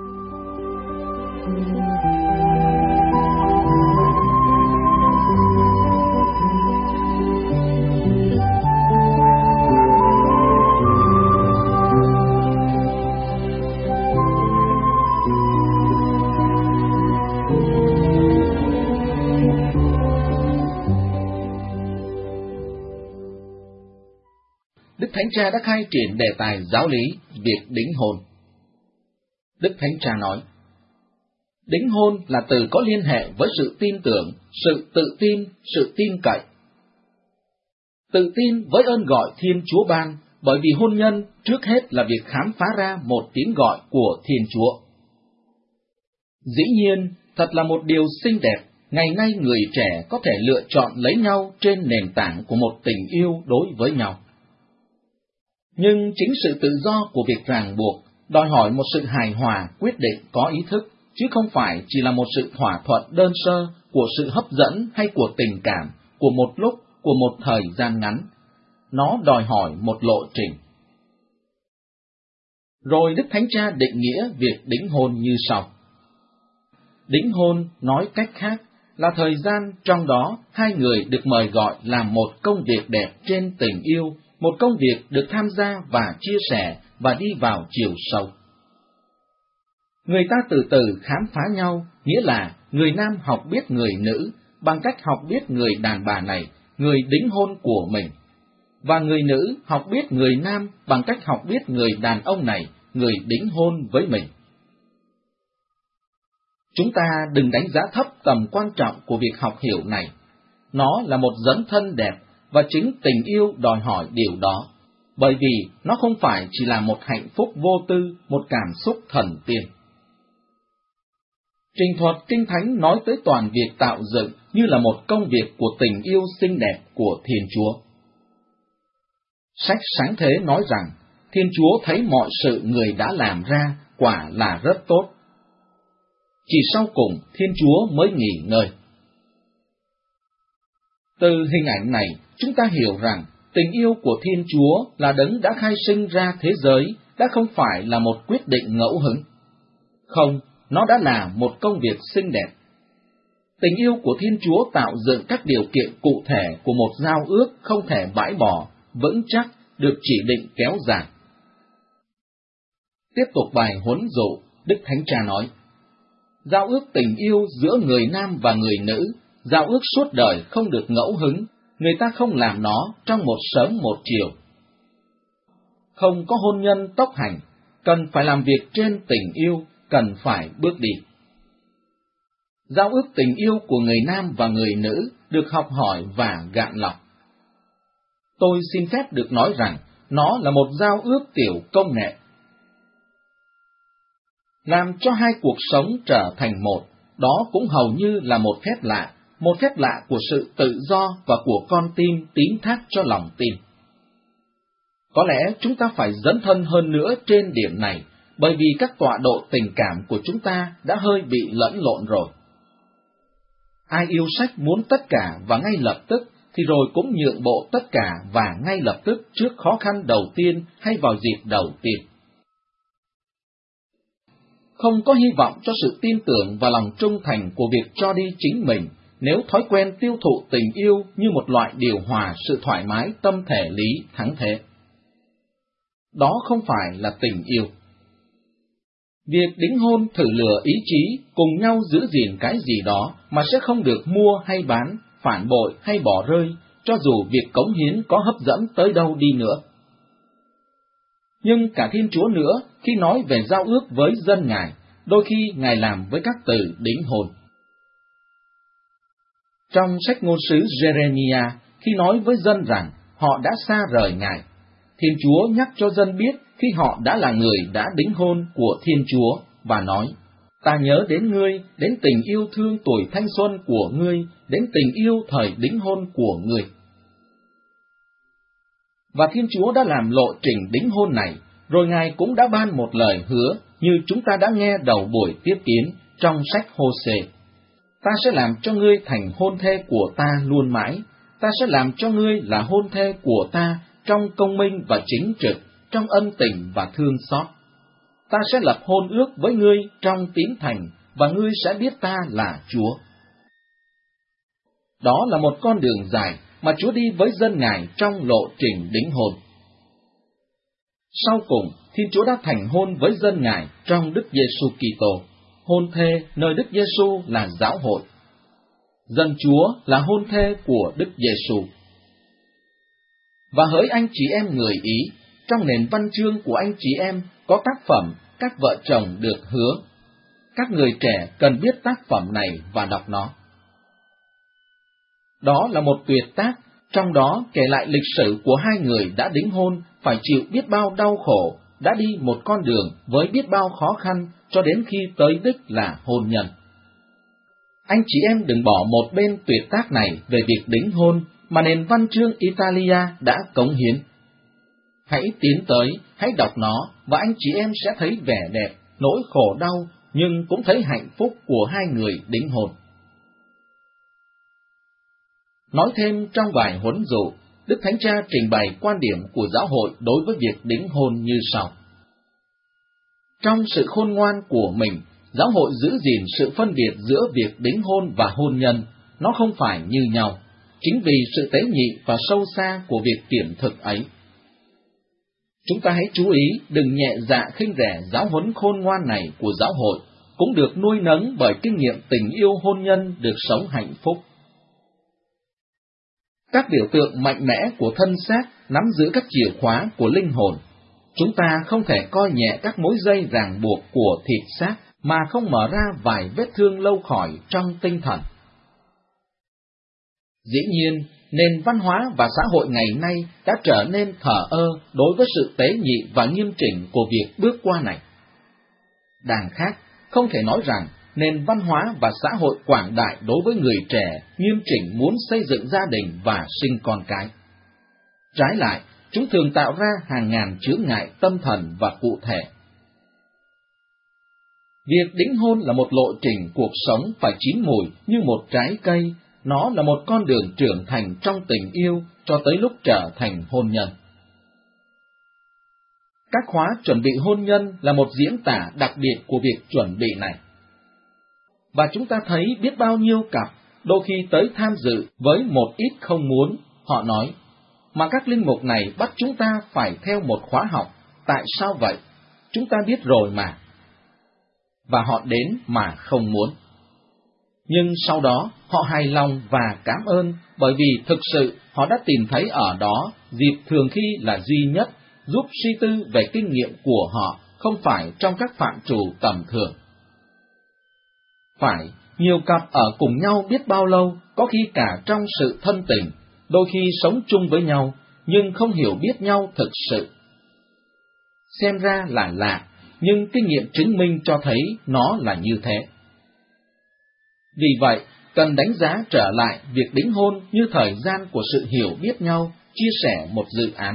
Đức Thánh Cha đã khai triển đề tài giáo lý việc đính hôn. Đức Thánh Cha nói, đính hôn là từ có liên hệ với sự tin tưởng, sự tự tin, sự tin cậy. Tự tin với ơn gọi Thiên Chúa ban, bởi vì hôn nhân trước hết là việc khám phá ra một tiếng gọi của Thiên Chúa. Dĩ nhiên, thật là một điều xinh đẹp, ngày nay người trẻ có thể lựa chọn lấy nhau trên nền tảng của một tình yêu đối với nhau. Nhưng chính sự tự do của việc ràng buộc đòi hỏi một sự hài hòa quyết định có ý thức, chứ không phải chỉ là một sự thỏa thuận đơn sơ của sự hấp dẫn hay của tình cảm, của một lúc, của một thời gian ngắn. Nó đòi hỏi một lộ trình. Rồi Đức Thánh Cha định nghĩa việc đính hôn như sau. Đính hôn, nói cách khác, là thời gian trong đó hai người được mời gọi làm một công việc đẹp trên tình yêu, một công việc được tham gia và chia sẻ và đi vào chiều sâu. Người ta từ từ khám phá nhau, nghĩa là người nam học biết người nữ bằng cách học biết người đàn bà này, người đính hôn của mình, và người nữ học biết người nam bằng cách học biết người đàn ông này, người đính hôn với mình. Chúng ta đừng đánh giá thấp tầm quan trọng của việc học hiểu này. Nó là một dấn thân đẹp, và chính tình yêu đòi hỏi điều đó, bởi vì nó không phải chỉ là một hạnh phúc vô tư, một cảm xúc thần tiên. Trình thuật Kinh Thánh nói tới toàn việc tạo dựng như là một công việc của tình yêu xinh đẹp của Thiên Chúa. Sách Sáng Thế nói rằng, Thiên Chúa thấy mọi sự người đã làm ra quả là rất tốt. Chỉ sau cùng Thiên Chúa mới nghỉ ngơi. Từ hình ảnh này, chúng ta hiểu rằng tình yêu của Thiên Chúa là đấng đã khai sinh ra thế giới, đã không phải là một quyết định ngẫu hứng. Không, nó đã là một công việc xinh đẹp. Tình yêu của Thiên Chúa tạo dựng các điều kiện cụ thể của một giao ước không thể bãi bỏ, vững chắc, được chỉ định kéo dài. Tiếp tục bài huấn dụ, Đức Thánh Cha nói, giao ước tình yêu giữa người nam và người nữ, giao ước suốt đời không được ngẫu hứng, người ta không làm nó trong một sớm một chiều. Không có hôn nhân tốc hành, cần phải làm việc trên tình yêu, cần phải bước đi. Giao ước tình yêu của người nam và người nữ được học hỏi và gạn lọc. Tôi xin phép được nói rằng, nó là một giao ước tiểu công nghệ. làm cho hai cuộc sống trở thành một, đó cũng hầu như là một phép lạ, một phép lạ của sự tự do và của con tim tín thác cho lòng tin. Có lẽ chúng ta phải dấn thân hơn nữa trên điểm này, bởi vì các tọa độ tình cảm của chúng ta đã hơi bị lẫn lộn rồi. Ai yêu sách muốn tất cả và ngay lập tức, thì rồi cũng nhượng bộ tất cả và ngay lập tức trước khó khăn đầu tiên hay vào dịp đầu tiên. Không có hy vọng cho sự tin tưởng và lòng trung thành của việc cho đi chính mình, nếu thói quen tiêu thụ tình yêu như một loại điều hòa sự thoải mái tâm thể lý thắng thế. Đó không phải là tình yêu. Việc đính hôn thử lừa ý chí, cùng nhau giữ gìn cái gì đó mà sẽ không được mua hay bán, phản bội hay bỏ rơi, cho dù việc cống hiến có hấp dẫn tới đâu đi nữa. Nhưng cả Thiên Chúa nữa, khi nói về giao ước với dân Ngài, đôi khi Ngài làm với các từ đính hôn. Trong sách ngôn sứ Jeremiah, khi nói với dân rằng họ đã xa rời Ngài, Thiên Chúa nhắc cho dân biết khi họ đã là người đã đính hôn của Thiên Chúa, và nói, ta nhớ đến ngươi, đến tình yêu thương tuổi thanh xuân của ngươi, đến tình yêu thời đính hôn của ngươi. Và Thiên Chúa đã làm lộ trình đính hôn này, rồi Ngài cũng đã ban một lời hứa, như chúng ta đã nghe đầu buổi tiếp kiến trong sách Hô-sê. Ta sẽ làm cho ngươi thành hôn thê của ta luôn mãi, ta sẽ làm cho ngươi là hôn thê của ta trong công minh và chính trực, trong ân tình và thương xót. Ta sẽ lập hôn ước với ngươi trong tín thành, và ngươi sẽ biết ta là Chúa. Đó là một con đường dài mà Chúa đi với dân Ngài trong lộ trình đính hôn. Sau cùng, Thiên Chúa đã thành hôn với dân Ngài trong Đức Giêsu Kitô, hôn thê nơi Đức Giêsu là giáo hội. Dân Chúa là hôn thê của Đức Giêsu. Và hỡi anh chị em người Ý, trong nền văn chương của anh chị em có tác phẩm các vợ chồng được hứa. Các người trẻ cần biết tác phẩm này và đọc nó. Đó là một tuyệt tác, trong đó kể lại lịch sử của hai người đã đính hôn phải chịu biết bao đau khổ, đã đi một con đường với biết bao khó khăn cho đến khi tới đích là hôn nhân. Anh chị em đừng bỏ một bên tuyệt tác này về việc đính hôn mà nền văn chương Italia đã cống hiến. Hãy tiến tới, hãy đọc nó, và anh chị em sẽ thấy vẻ đẹp, nỗi khổ đau, nhưng cũng thấy hạnh phúc của hai người đính hôn. Nói thêm trong bài huấn dụ, Đức Thánh Cha trình bày quan điểm của giáo hội đối với việc đính hôn như sau. Trong sự khôn ngoan của mình, giáo hội giữ gìn sự phân biệt giữa việc đính hôn và hôn nhân, nó không phải như nhau, chính vì sự tế nhị và sâu xa của việc kiểm thực ấy. Chúng ta hãy chú ý đừng nhẹ dạ khinh rẻ giáo huấn khôn ngoan này của giáo hội, cũng được nuôi nấng bởi kinh nghiệm tình yêu hôn nhân được sống hạnh phúc. Các biểu tượng mạnh mẽ của thân xác nắm giữ các chìa khóa của linh hồn. Chúng ta không thể coi nhẹ các mối dây ràng buộc của thịt xác mà không mở ra vài vết thương lâu khỏi trong tinh thần. Dĩ nhiên, nền văn hóa và xã hội ngày nay đã trở nên thờ ơ đối với sự tế nhị và nghiêm chỉnh của việc bước qua này. Đằng khác, không thể nói rằng nền văn hóa và xã hội quảng đại đối với người trẻ nghiêm chỉnh muốn xây dựng gia đình và sinh con cái. Trái lại, chúng thường tạo ra hàng ngàn chướng ngại tâm thần và cụ thể. Việc đính hôn là một lộ trình cuộc sống phải chín mùi như một trái cây, nó là một con đường trưởng thành trong tình yêu cho tới lúc trở thành hôn nhân. Các khóa chuẩn bị hôn nhân là một diễn tả đặc biệt của việc chuẩn bị này. Và chúng ta thấy biết bao nhiêu cặp, đôi khi tới tham dự với một ít không muốn, họ nói, mà các linh mục này bắt chúng ta phải theo một khóa học, tại sao vậy? Chúng ta biết rồi mà. Và họ đến mà không muốn. Nhưng sau đó, họ hài lòng và cảm ơn, bởi vì thực sự họ đã tìm thấy ở đó dịp thường khi là duy nhất, giúp suy tư về kinh nghiệm của họ, không phải trong các phạm trù tầm thường. Phải, nhiều cặp ở cùng nhau biết bao lâu, có khi cả trong sự thân tình, đôi khi sống chung với nhau, nhưng không hiểu biết nhau thực sự. Xem ra là lạ, nhưng kinh nghiệm chứng minh cho thấy nó là như thế. Vì vậy, cần đánh giá trở lại việc đính hôn như thời gian của sự hiểu biết nhau, chia sẻ một dự án.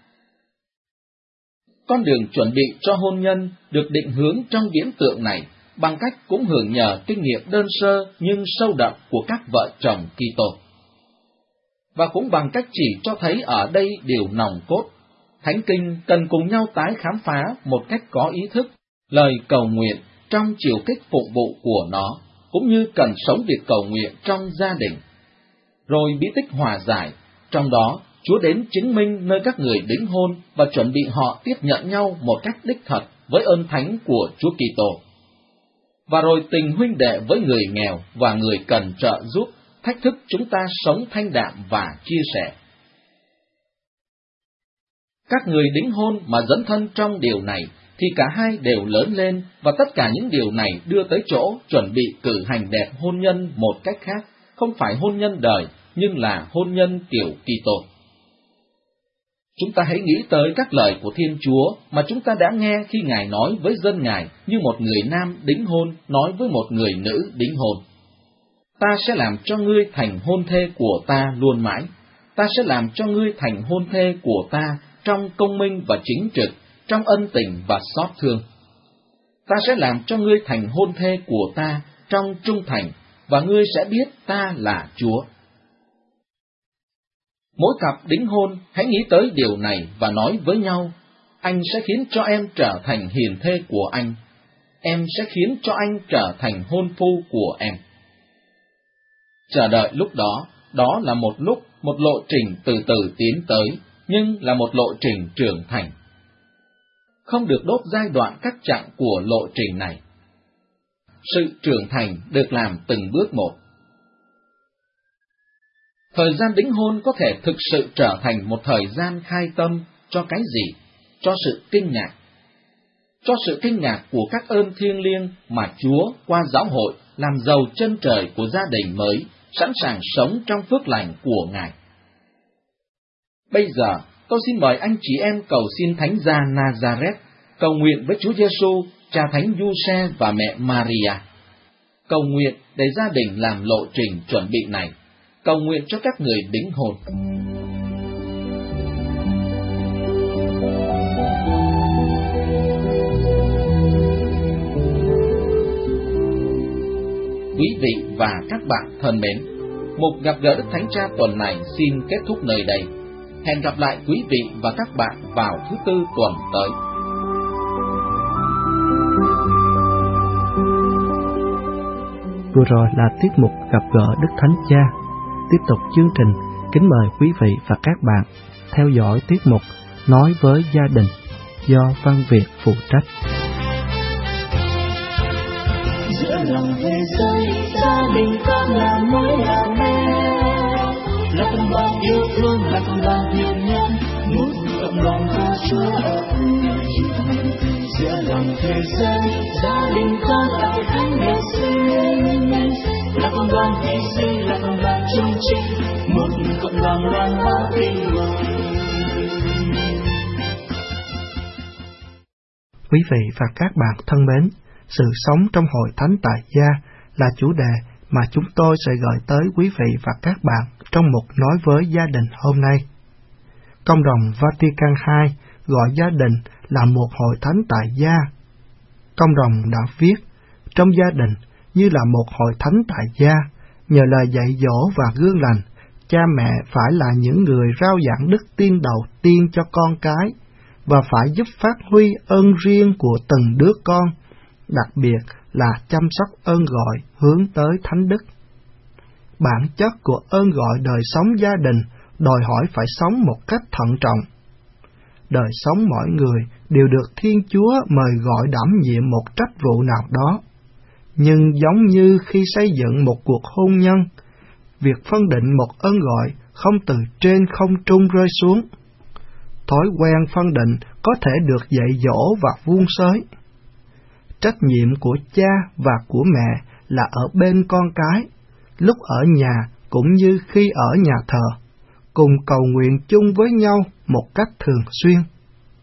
Con đường chuẩn bị cho hôn nhân được định hướng trong viễn tượng này bằng cách cũng hưởng nhờ kinh nghiệm đơn sơ nhưng sâu đậm của các vợ chồng Kitô. Và cũng bằng cách chỉ cho thấy ở đây điều nòng cốt, Thánh Kinh cần cùng nhau tái khám phá một cách có ý thức lời cầu nguyện trong chiều kích phụng vụ của nó, cũng như cần sống việc cầu nguyện trong gia đình. Rồi bí tích hòa giải, trong đó Chúa đến chứng minh nơi các người đính hôn và chuẩn bị họ tiếp nhận nhau một cách đích thật với ơn thánh của Chúa Kitô. Và rồi tình huynh đệ với người nghèo và người cần trợ giúp, thách thức chúng ta sống thanh đạm và chia sẻ. Các người đính hôn mà dấn thân trong điều này thì cả hai đều lớn lên, và tất cả những điều này đưa tới chỗ chuẩn bị cử hành đẹp hôn nhân một cách khác, không phải hôn nhân đời, nhưng là hôn nhân kiểu Kitô. Chúng ta hãy nghĩ tới các lời của Thiên Chúa mà chúng ta đã nghe khi Ngài nói với dân Ngài như một người nam đính hôn nói với một người nữ đính hôn. Ta sẽ làm cho ngươi thành hôn thê của ta luôn mãi. Ta sẽ làm cho ngươi thành hôn thê của ta trong công minh và chính trực, trong ân tình và xót thương. Ta sẽ làm cho ngươi thành hôn thê của ta trong trung thành, và ngươi sẽ biết ta là Chúa. Mỗi cặp đính hôn hãy nghĩ tới điều này và nói với nhau: anh sẽ khiến cho em trở thành hiền thê của anh. Em sẽ khiến cho anh trở thành hôn phu của em. Chờ đợi lúc đó, đó là một lúc, một lộ trình từ từ tiến tới, nhưng là một lộ trình trưởng thành. Không được đốt giai đoạn các chặng của lộ trình này. Sự trưởng thành được làm từng bước một. Thời gian đính hôn có thể thực sự trở thành một thời gian khai tâm cho cái gì? Cho sự kinh ngạc. Cho sự kinh ngạc của các ơn thiêng liêng mà Chúa qua giáo hội làm giàu chân trời của gia đình mới, sẵn sàng sống trong phước lành của Ngài. Bây giờ, tôi xin mời anh chị em cầu xin Thánh gia Nazareth, cầu nguyện với Chúa Giêsu, Cha Thánh Giuse và mẹ Maria. Cầu nguyện để gia đình làm lộ trình chuẩn bị này. Cầu nguyện cho các người đính hôn. Quý vị và các bạn thân mến, mục gặp gỡ Đức Thánh Cha tuần này xin kết thúc nơi đây. Hẹn gặp lại quý vị và các bạn vào thứ Tư tuần tới. Vừa rồi là tiết mục gặp gỡ Đức Thánh Cha. Tiếp tục chương trình, kính mời quý vị và các bạn theo dõi tiết mục Nói với gia đình do Văn Việt phụ trách. Giữa lòng thế giới, gia đình con là mối là mẹ, là tấm lòng yêu thương, là tấm lòng hiền nhân, muốn cộng lòng của Chúa ở giữa lòng thế giới, gia đình con là thánh đẹp sinh, là con đoàn hy sinh, là con đoàn trung trinh, một cộng lòng loan báo tin mừng. Quý vị và các bạn thân mến, sự sống trong hội thánh tại gia là chủ đề mà chúng tôi sẽ gửi tới quý vị và các bạn trong mục Nói với gia đình hôm nay. Công đồng Vatican hai gọi gia đình là một hội thánh tại gia. Công đồng đã viết, trong gia đình như là một hội thánh tại gia, nhờ lời dạy dỗ và gương lành, cha mẹ phải là những người rao giảng đức tin đầu tiên cho con cái, và phải giúp phát huy ơn riêng của từng đứa con, đặc biệt là chăm sóc ơn gọi hướng tới thánh đức. Bản chất của ơn gọi đời sống gia đình đòi hỏi phải sống một cách thận trọng. Đời sống mỗi người đều được Thiên Chúa mời gọi đảm nhiệm một trách vụ nào đó. Nhưng giống như khi xây dựng một cuộc hôn nhân, việc phân định một ơn gọi không từ trên không trung rơi xuống. Thói quen phân định có thể được dạy dỗ và vuông xới. Trách nhiệm của cha và của mẹ là ở bên con cái, lúc ở nhà cũng như khi ở nhà thờ, cùng cầu nguyện chung với nhau một cách thường xuyên.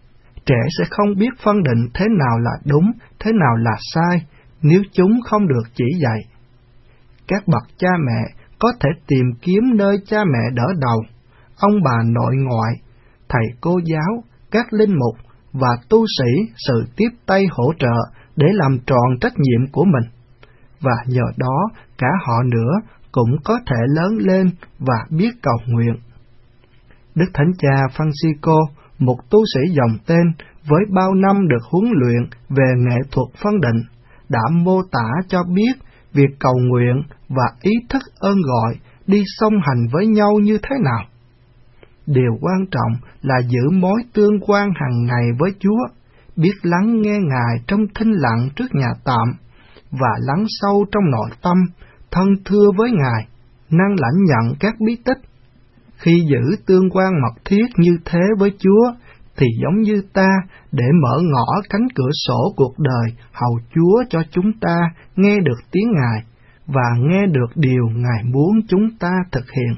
trẻ sẽ không biết phân định thế nào là đúng, thế nào là sai, nếu chúng không được chỉ dạy. Các bậc cha mẹ có thể tìm kiếm nơi cha mẹ đỡ đầu, ông bà nội ngoại, thầy cô giáo, các linh mục và tu sĩ sự tiếp tay hỗ trợ để làm tròn trách nhiệm của mình, và nhờ đó cả họ nữa cũng có thể lớn lên và biết cầu nguyện. Đức Thánh Cha Francisco, một tu sĩ dòng tên với bao năm được huấn luyện về nghệ thuật phân định, đã mô tả cho biết việc cầu nguyện và ý thức ơn gọi đi song hành với nhau như thế nào. Điều quan trọng là giữ mối tương quan hàng ngày với Chúa, biết lắng nghe Ngài trong thinh lặng trước nhà tạm, và lắng sâu trong nội tâm, thân thưa với Ngài, năng lãnh nhận các bí tích. Khi giữ tương quan mật thiết như thế với Chúa, thì giống như ta để mở ngõ cánh cửa sổ cuộc đời hầu Chúa cho chúng ta nghe được tiếng Ngài và nghe được điều Ngài muốn chúng ta thực hiện.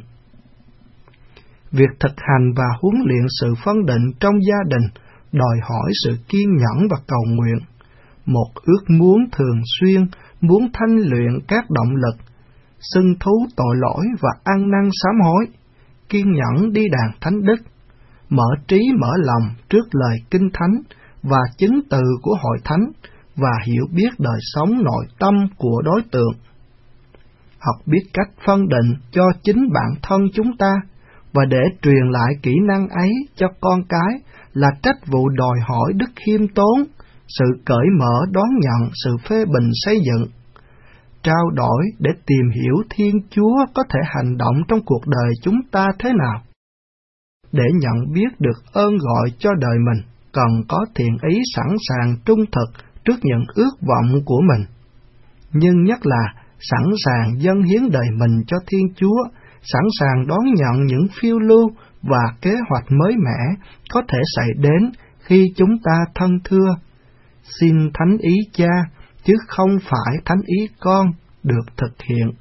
Việc thực hành và huấn luyện sự phân định trong gia đình đòi hỏi sự kiên nhẫn và cầu nguyện, một ước muốn thường xuyên, muốn thanh luyện các động lực, xưng thú tội lỗi và ăn năn sám hối, kiên nhẫn đi đàn thánh đức, mở trí mở lòng trước lời kinh thánh và chứng từ của hội thánh, và hiểu biết đời sống nội tâm của đối tượng. Học biết cách phân định cho chính bản thân chúng ta, và để truyền lại kỹ năng ấy cho con cái là trách vụ đòi hỏi đức khiêm tốn, sự cởi mở đón nhận sự phê bình xây dựng, trao đổi để tìm hiểu Thiên Chúa có thể hành động trong cuộc đời chúng ta thế nào. Để nhận biết được ơn gọi cho đời mình, cần có thiện ý sẵn sàng trung thực trước những ước vọng của mình, nhưng nhất là sẵn sàng dâng hiến đời mình cho Thiên Chúa, sẵn sàng đón nhận những phiêu lưu và kế hoạch mới mẻ có thể xảy đến khi chúng ta thân thưa. Xin thánh ý Cha, chứ không phải thánh ý con, được thực hiện.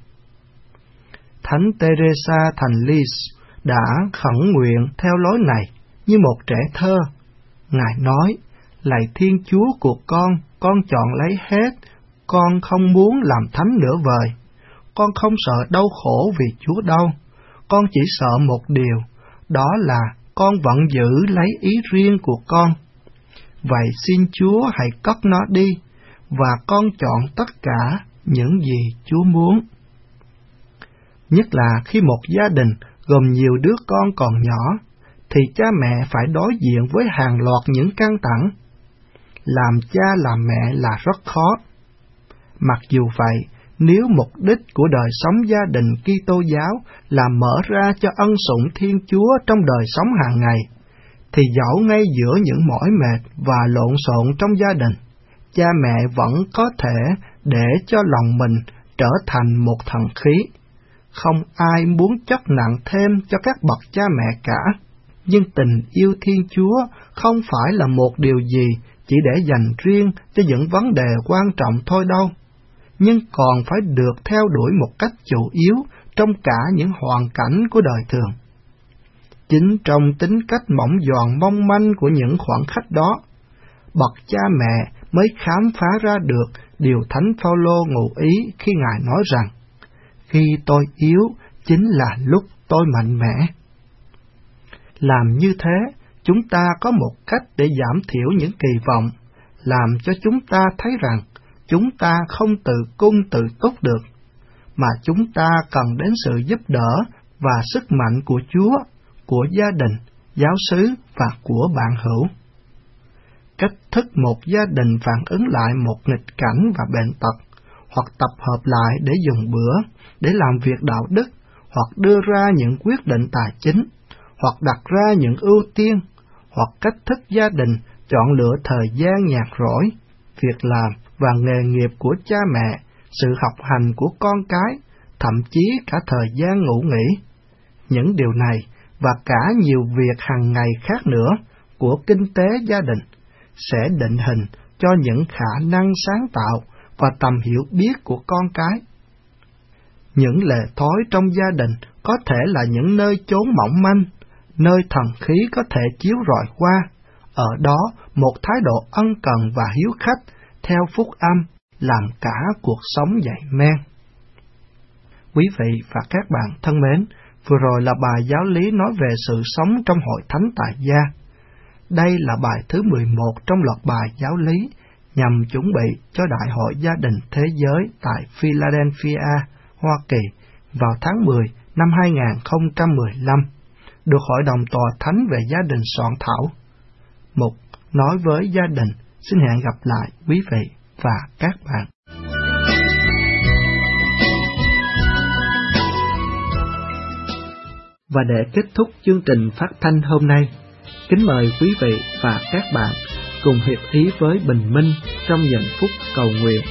Thánh Teresa thành Lisieux đã khẩn nguyện theo lối này như một trẻ thơ. Ngài nói, lạy Thiên Chúa của con, con chọn lấy hết, con không muốn làm thánh nữa vời. Con không sợ đau khổ vì Chúa đâu, con chỉ sợ một điều, đó là con vẫn giữ lấy ý riêng của con. Vậy xin Chúa hãy cất nó đi, và con chọn tất cả những gì Chúa muốn. Nhất là khi một gia đình gồm nhiều đứa con còn nhỏ, thì cha mẹ phải đối diện với hàng loạt những căng thẳng. Làm cha làm mẹ là rất khó. Mặc dù vậy, nếu mục đích của đời sống gia đình Kitô giáo là mở ra cho ân sủng Thiên Chúa trong đời sống hàng ngày, thì dẫu ngay giữa những mỏi mệt và lộn xộn trong gia đình, cha mẹ vẫn có thể để cho lòng mình trở thành một thần khí. Không ai muốn chất nặng thêm cho các bậc cha mẹ cả, nhưng tình yêu Thiên Chúa không phải là một điều gì chỉ để dành riêng cho những vấn đề quan trọng thôi đâu, nhưng còn phải được theo đuổi một cách chủ yếu trong cả những hoàn cảnh của đời thường. Chính trong tính cách mỏng giòn mong manh của những khoảnh khắc đó, bậc cha mẹ mới khám phá ra được điều Thánh Phaolô ngụ ý khi Ngài nói rằng, khi tôi yếu chính là lúc tôi mạnh mẽ. Làm như thế, chúng ta có một cách để giảm thiểu những kỳ vọng, làm cho chúng ta thấy rằng chúng ta không tự cung tự túc được, mà chúng ta cần đến sự giúp đỡ và sức mạnh của Chúa, của gia đình, giáo xứ và của bạn hữu. Cách thức một gia đình phản ứng lại một nghịch cảnh và bệnh tật, hoặc tập hợp lại để dùng bữa, để làm việc đạo đức, hoặc đưa ra những quyết định tài chính, hoặc đặt ra những ưu tiên, hoặc cách thức gia đình chọn lựa thời gian nhàn rỗi, việc làm và nghề nghiệp của cha mẹ, sự học hành của con cái, thậm chí cả thời gian ngủ nghỉ. Những điều này và cả nhiều việc hàng ngày khác nữa của kinh tế gia đình sẽ định hình cho những khả năng sáng tạo và tầm hiểu biết của con cái. Những lề thói trong gia đình có thể là những nơi chốn mỏng manh, nơi thần khí có thể chiếu rọi qua, ở đó một thái độ ân cần và hiếu khách theo phúc âm làm cả cuộc sống dậy men. Quý vị và các bạn thân mến, vừa rồi là bài giáo lý nói về sự sống trong hội thánh tại gia. Đây là bài thứ mười một trong loạt bài giáo lý nhằm chuẩn bị cho Đại hội Gia đình Thế giới tại Philadelphia, Hoa Kỳ vào tháng mười năm hai không một lăm, được Hội đồng Tòa Thánh về Gia đình soạn thảo. Mục nói với gia đình xin hẹn gặp lại quý vị và các bạn. Và để kết thúc chương trình phát thanh hôm nay, kính mời quý vị và các bạn cùng hiệp ý với Bình Minh trong những phút cầu nguyện.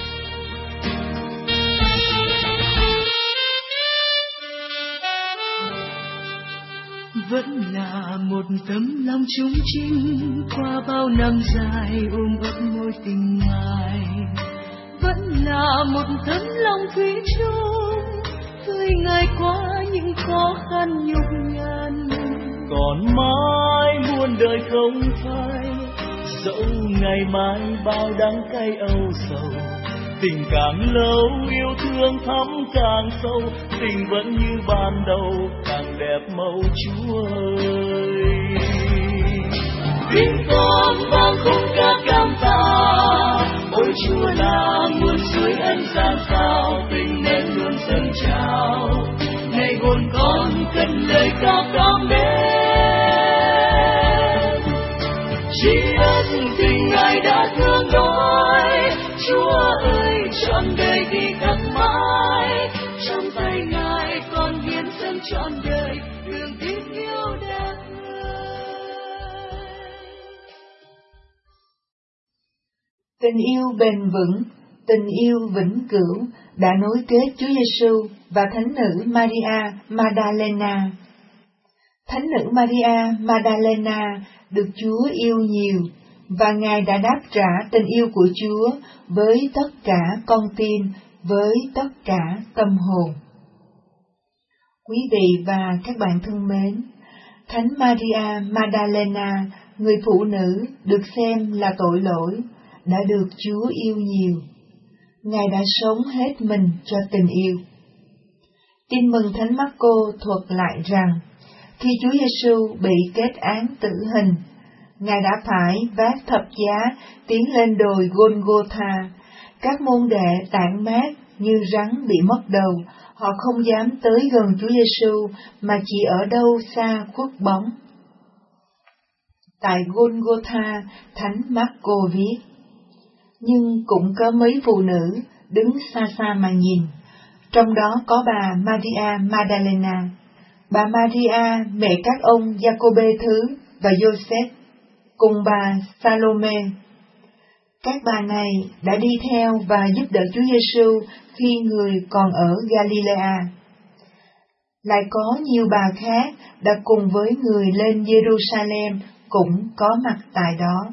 Vẫn là một tấm lòng trung trinh qua bao năm dài ôm ấp môi tình Ngài. Vẫn là một tấm lòng thủy chung tươi Ngài qua những khó khăn nhọc nhằn. Còn mãi muôn đời không phai, dẫu ngày mai bao đắng cay âu sầu. Tình càng lâu yêu thương thắm càng sâu, tình vẫn như ban đầu càng đẹp mẫu Chúa ơi. Tình con vang khúc ca cảm tạ, ôi Chúa là nguồn suối ân gian sao, tình nên luôn dâng trào. Này hồn con cần lời ca cảm mến, tri ân tình Ngài đã thương đói. Chúa ơi, trọn đời ghi khắc mãi, trong tay Ngài con hiến dâng trọn đời, đường tình yêu đẹp người. Tình yêu bền vững, tình yêu vĩnh cửu đã nối kết Chúa Giêsu và Thánh nữ Maria Magdalena. Thánh nữ Maria Magdalena được Chúa yêu nhiều, và Ngài đã đáp trả tình yêu của Chúa với tất cả con tim, với tất cả tâm hồn. Quý vị và các bạn thân mến, Thánh Maria Magdalena, người phụ nữ được xem là tội lỗi, đã được Chúa yêu nhiều. Ngài đã sống hết mình cho tình yêu. Tin mừng Thánh Marco thuật lại rằng, khi Chúa Giêsu bị kết án tử hình, Ngài đã phải vác thập giá tiến lên đồi Golgotha. Các môn đệ tản mát như rắn bị mất đầu, họ không dám tới gần Chúa Giêsu mà chỉ ở đâu xa khuất bóng. Tại Golgotha, Thánh Marco viết, nhưng cũng có mấy phụ nữ đứng xa xa mà nhìn, trong đó có bà Maria Magdalena, bà Maria mẹ các ông Giacôbê thứ và Joseph, cùng bà Salome. Các bà này đã đi theo và giúp đỡ Chúa Giêsu khi người còn ở Galilea. Lại có nhiều bà khác đã cùng với người lên Jerusalem cũng có mặt tại đó.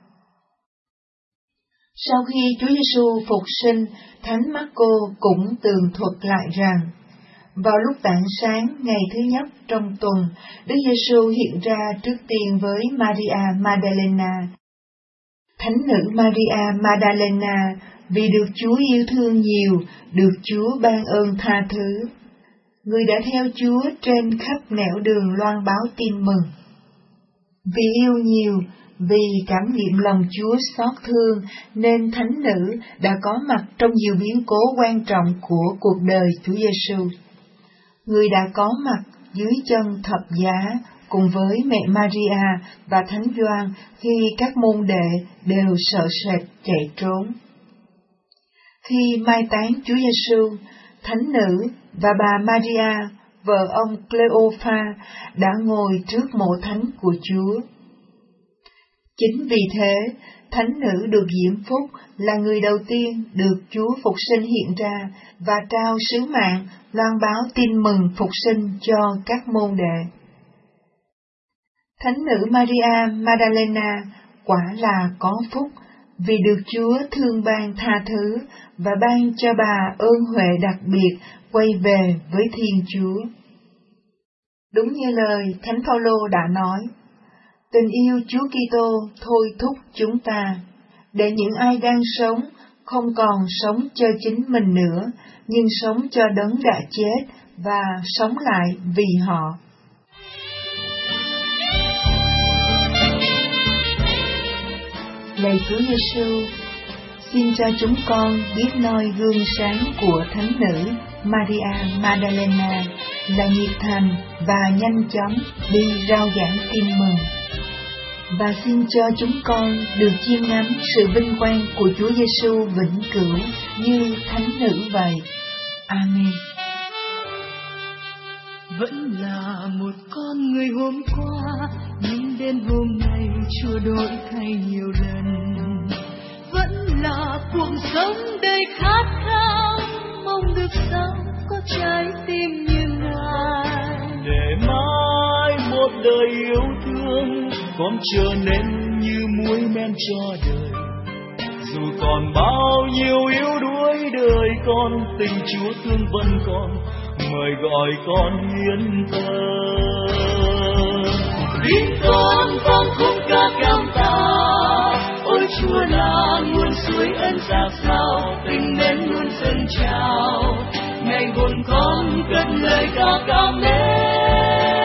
Sau khi Chúa Giêsu phục sinh, Thánh Marco cũng tường thuật lại rằng, vào lúc tảng sáng ngày thứ nhất trong tuần, Đức Giêsu hiện ra trước tiên với Maria Magdalena. Thánh nữ Maria Magdalena vì được Chúa yêu thương nhiều, được Chúa ban ơn tha thứ. Người đã theo Chúa trên khắp nẻo đường loan báo tin mừng. Vì yêu nhiều, vì cảm nghiệm lòng Chúa xót thương, nên thánh nữ đã có mặt trong nhiều biến cố quan trọng của cuộc đời Chúa Giêsu. Người đã có mặt dưới chân thập giá cùng với mẹ Maria và Thánh Gioan khi các môn đệ đều sợ sệt chạy trốn. Khi mai táng Chúa Giêsu, thánh nữ và bà Maria, vợ ông Cleophas, đã ngồi trước mộ thánh của Chúa. Chính vì thế, thánh nữ được diễm phúc là người đầu tiên được Chúa phục sinh hiện ra và trao sứ mạng loan báo tin mừng phục sinh cho các môn đệ. Thánh nữ Maria Magdalena quả là có phúc vì được Chúa thương ban tha thứ và ban cho bà ơn huệ đặc biệt quay về với Thiên Chúa. Đúng như lời Thánh Phaolô đã nói, Tình yêu Chúa Kitô thôi thúc chúng ta, để những ai đang sống không còn sống cho chính mình nữa, nhưng sống cho Đấng đã chết và sống lại vì họ. Lạy Chúa Giêsu, xin cho chúng con biết noi gương sáng của Thánh nữ Maria Magdalena là nhiệt thành và nhanh chóng đi rao giảng tin mừng. Và xin cho chúng con được chiêm ngắm sự vinh quang của Chúa Giêsu vĩnh cửu như Thánh nữ vậy. Amen. Vẫn là một con người hôm qua, nhưng đến hôm nay Chúa đổi thay nhiều lần. Vẫn là cuộc sống đầy khát khao, mong được sống có trái tim như Ngài. Để mãi một đời yêu thương, con trở nên như muối men cho đời. Dù còn bao nhiêu yếu đuối đời con, tình Chúa thương vẫn còn, mời gọi con hiến thờ. Vì con con khúc ca cảm tạ, ôi Chúa là nguồn suối ân dạt dào, tình mến luôn dâng trào. Ngày buồn con cất lời ca cảm mến,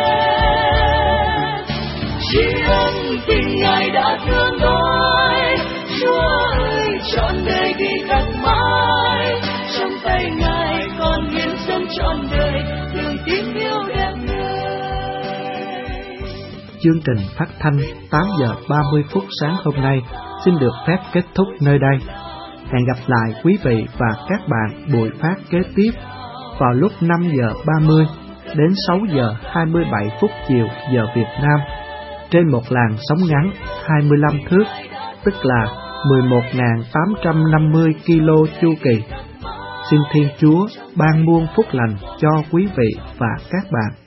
tri ân tình Ngài đã thương đôi. Chúa ơi, trọn đời ghi khắc mãi, trong tay Ngài con hiến dâng trọn đời, thương tín yêu đẹp người. Chương trình phát thanh tám giờ ba mươi phút sáng hôm nay xin được phép kết thúc nơi đây. Hẹn gặp lại quý vị và các bạn buổi phát kế tiếp vào lúc năm giờ ba mươi đến sáu giờ hai mươi bảy phút chiều giờ Việt Nam trên một làn sóng ngắn hai mươi lăm thước, tức là mười một nghìn tám trăm năm mươi ki lô chu kỳ. Xin Thiên Chúa ban muôn phúc lành cho quý vị và các bạn.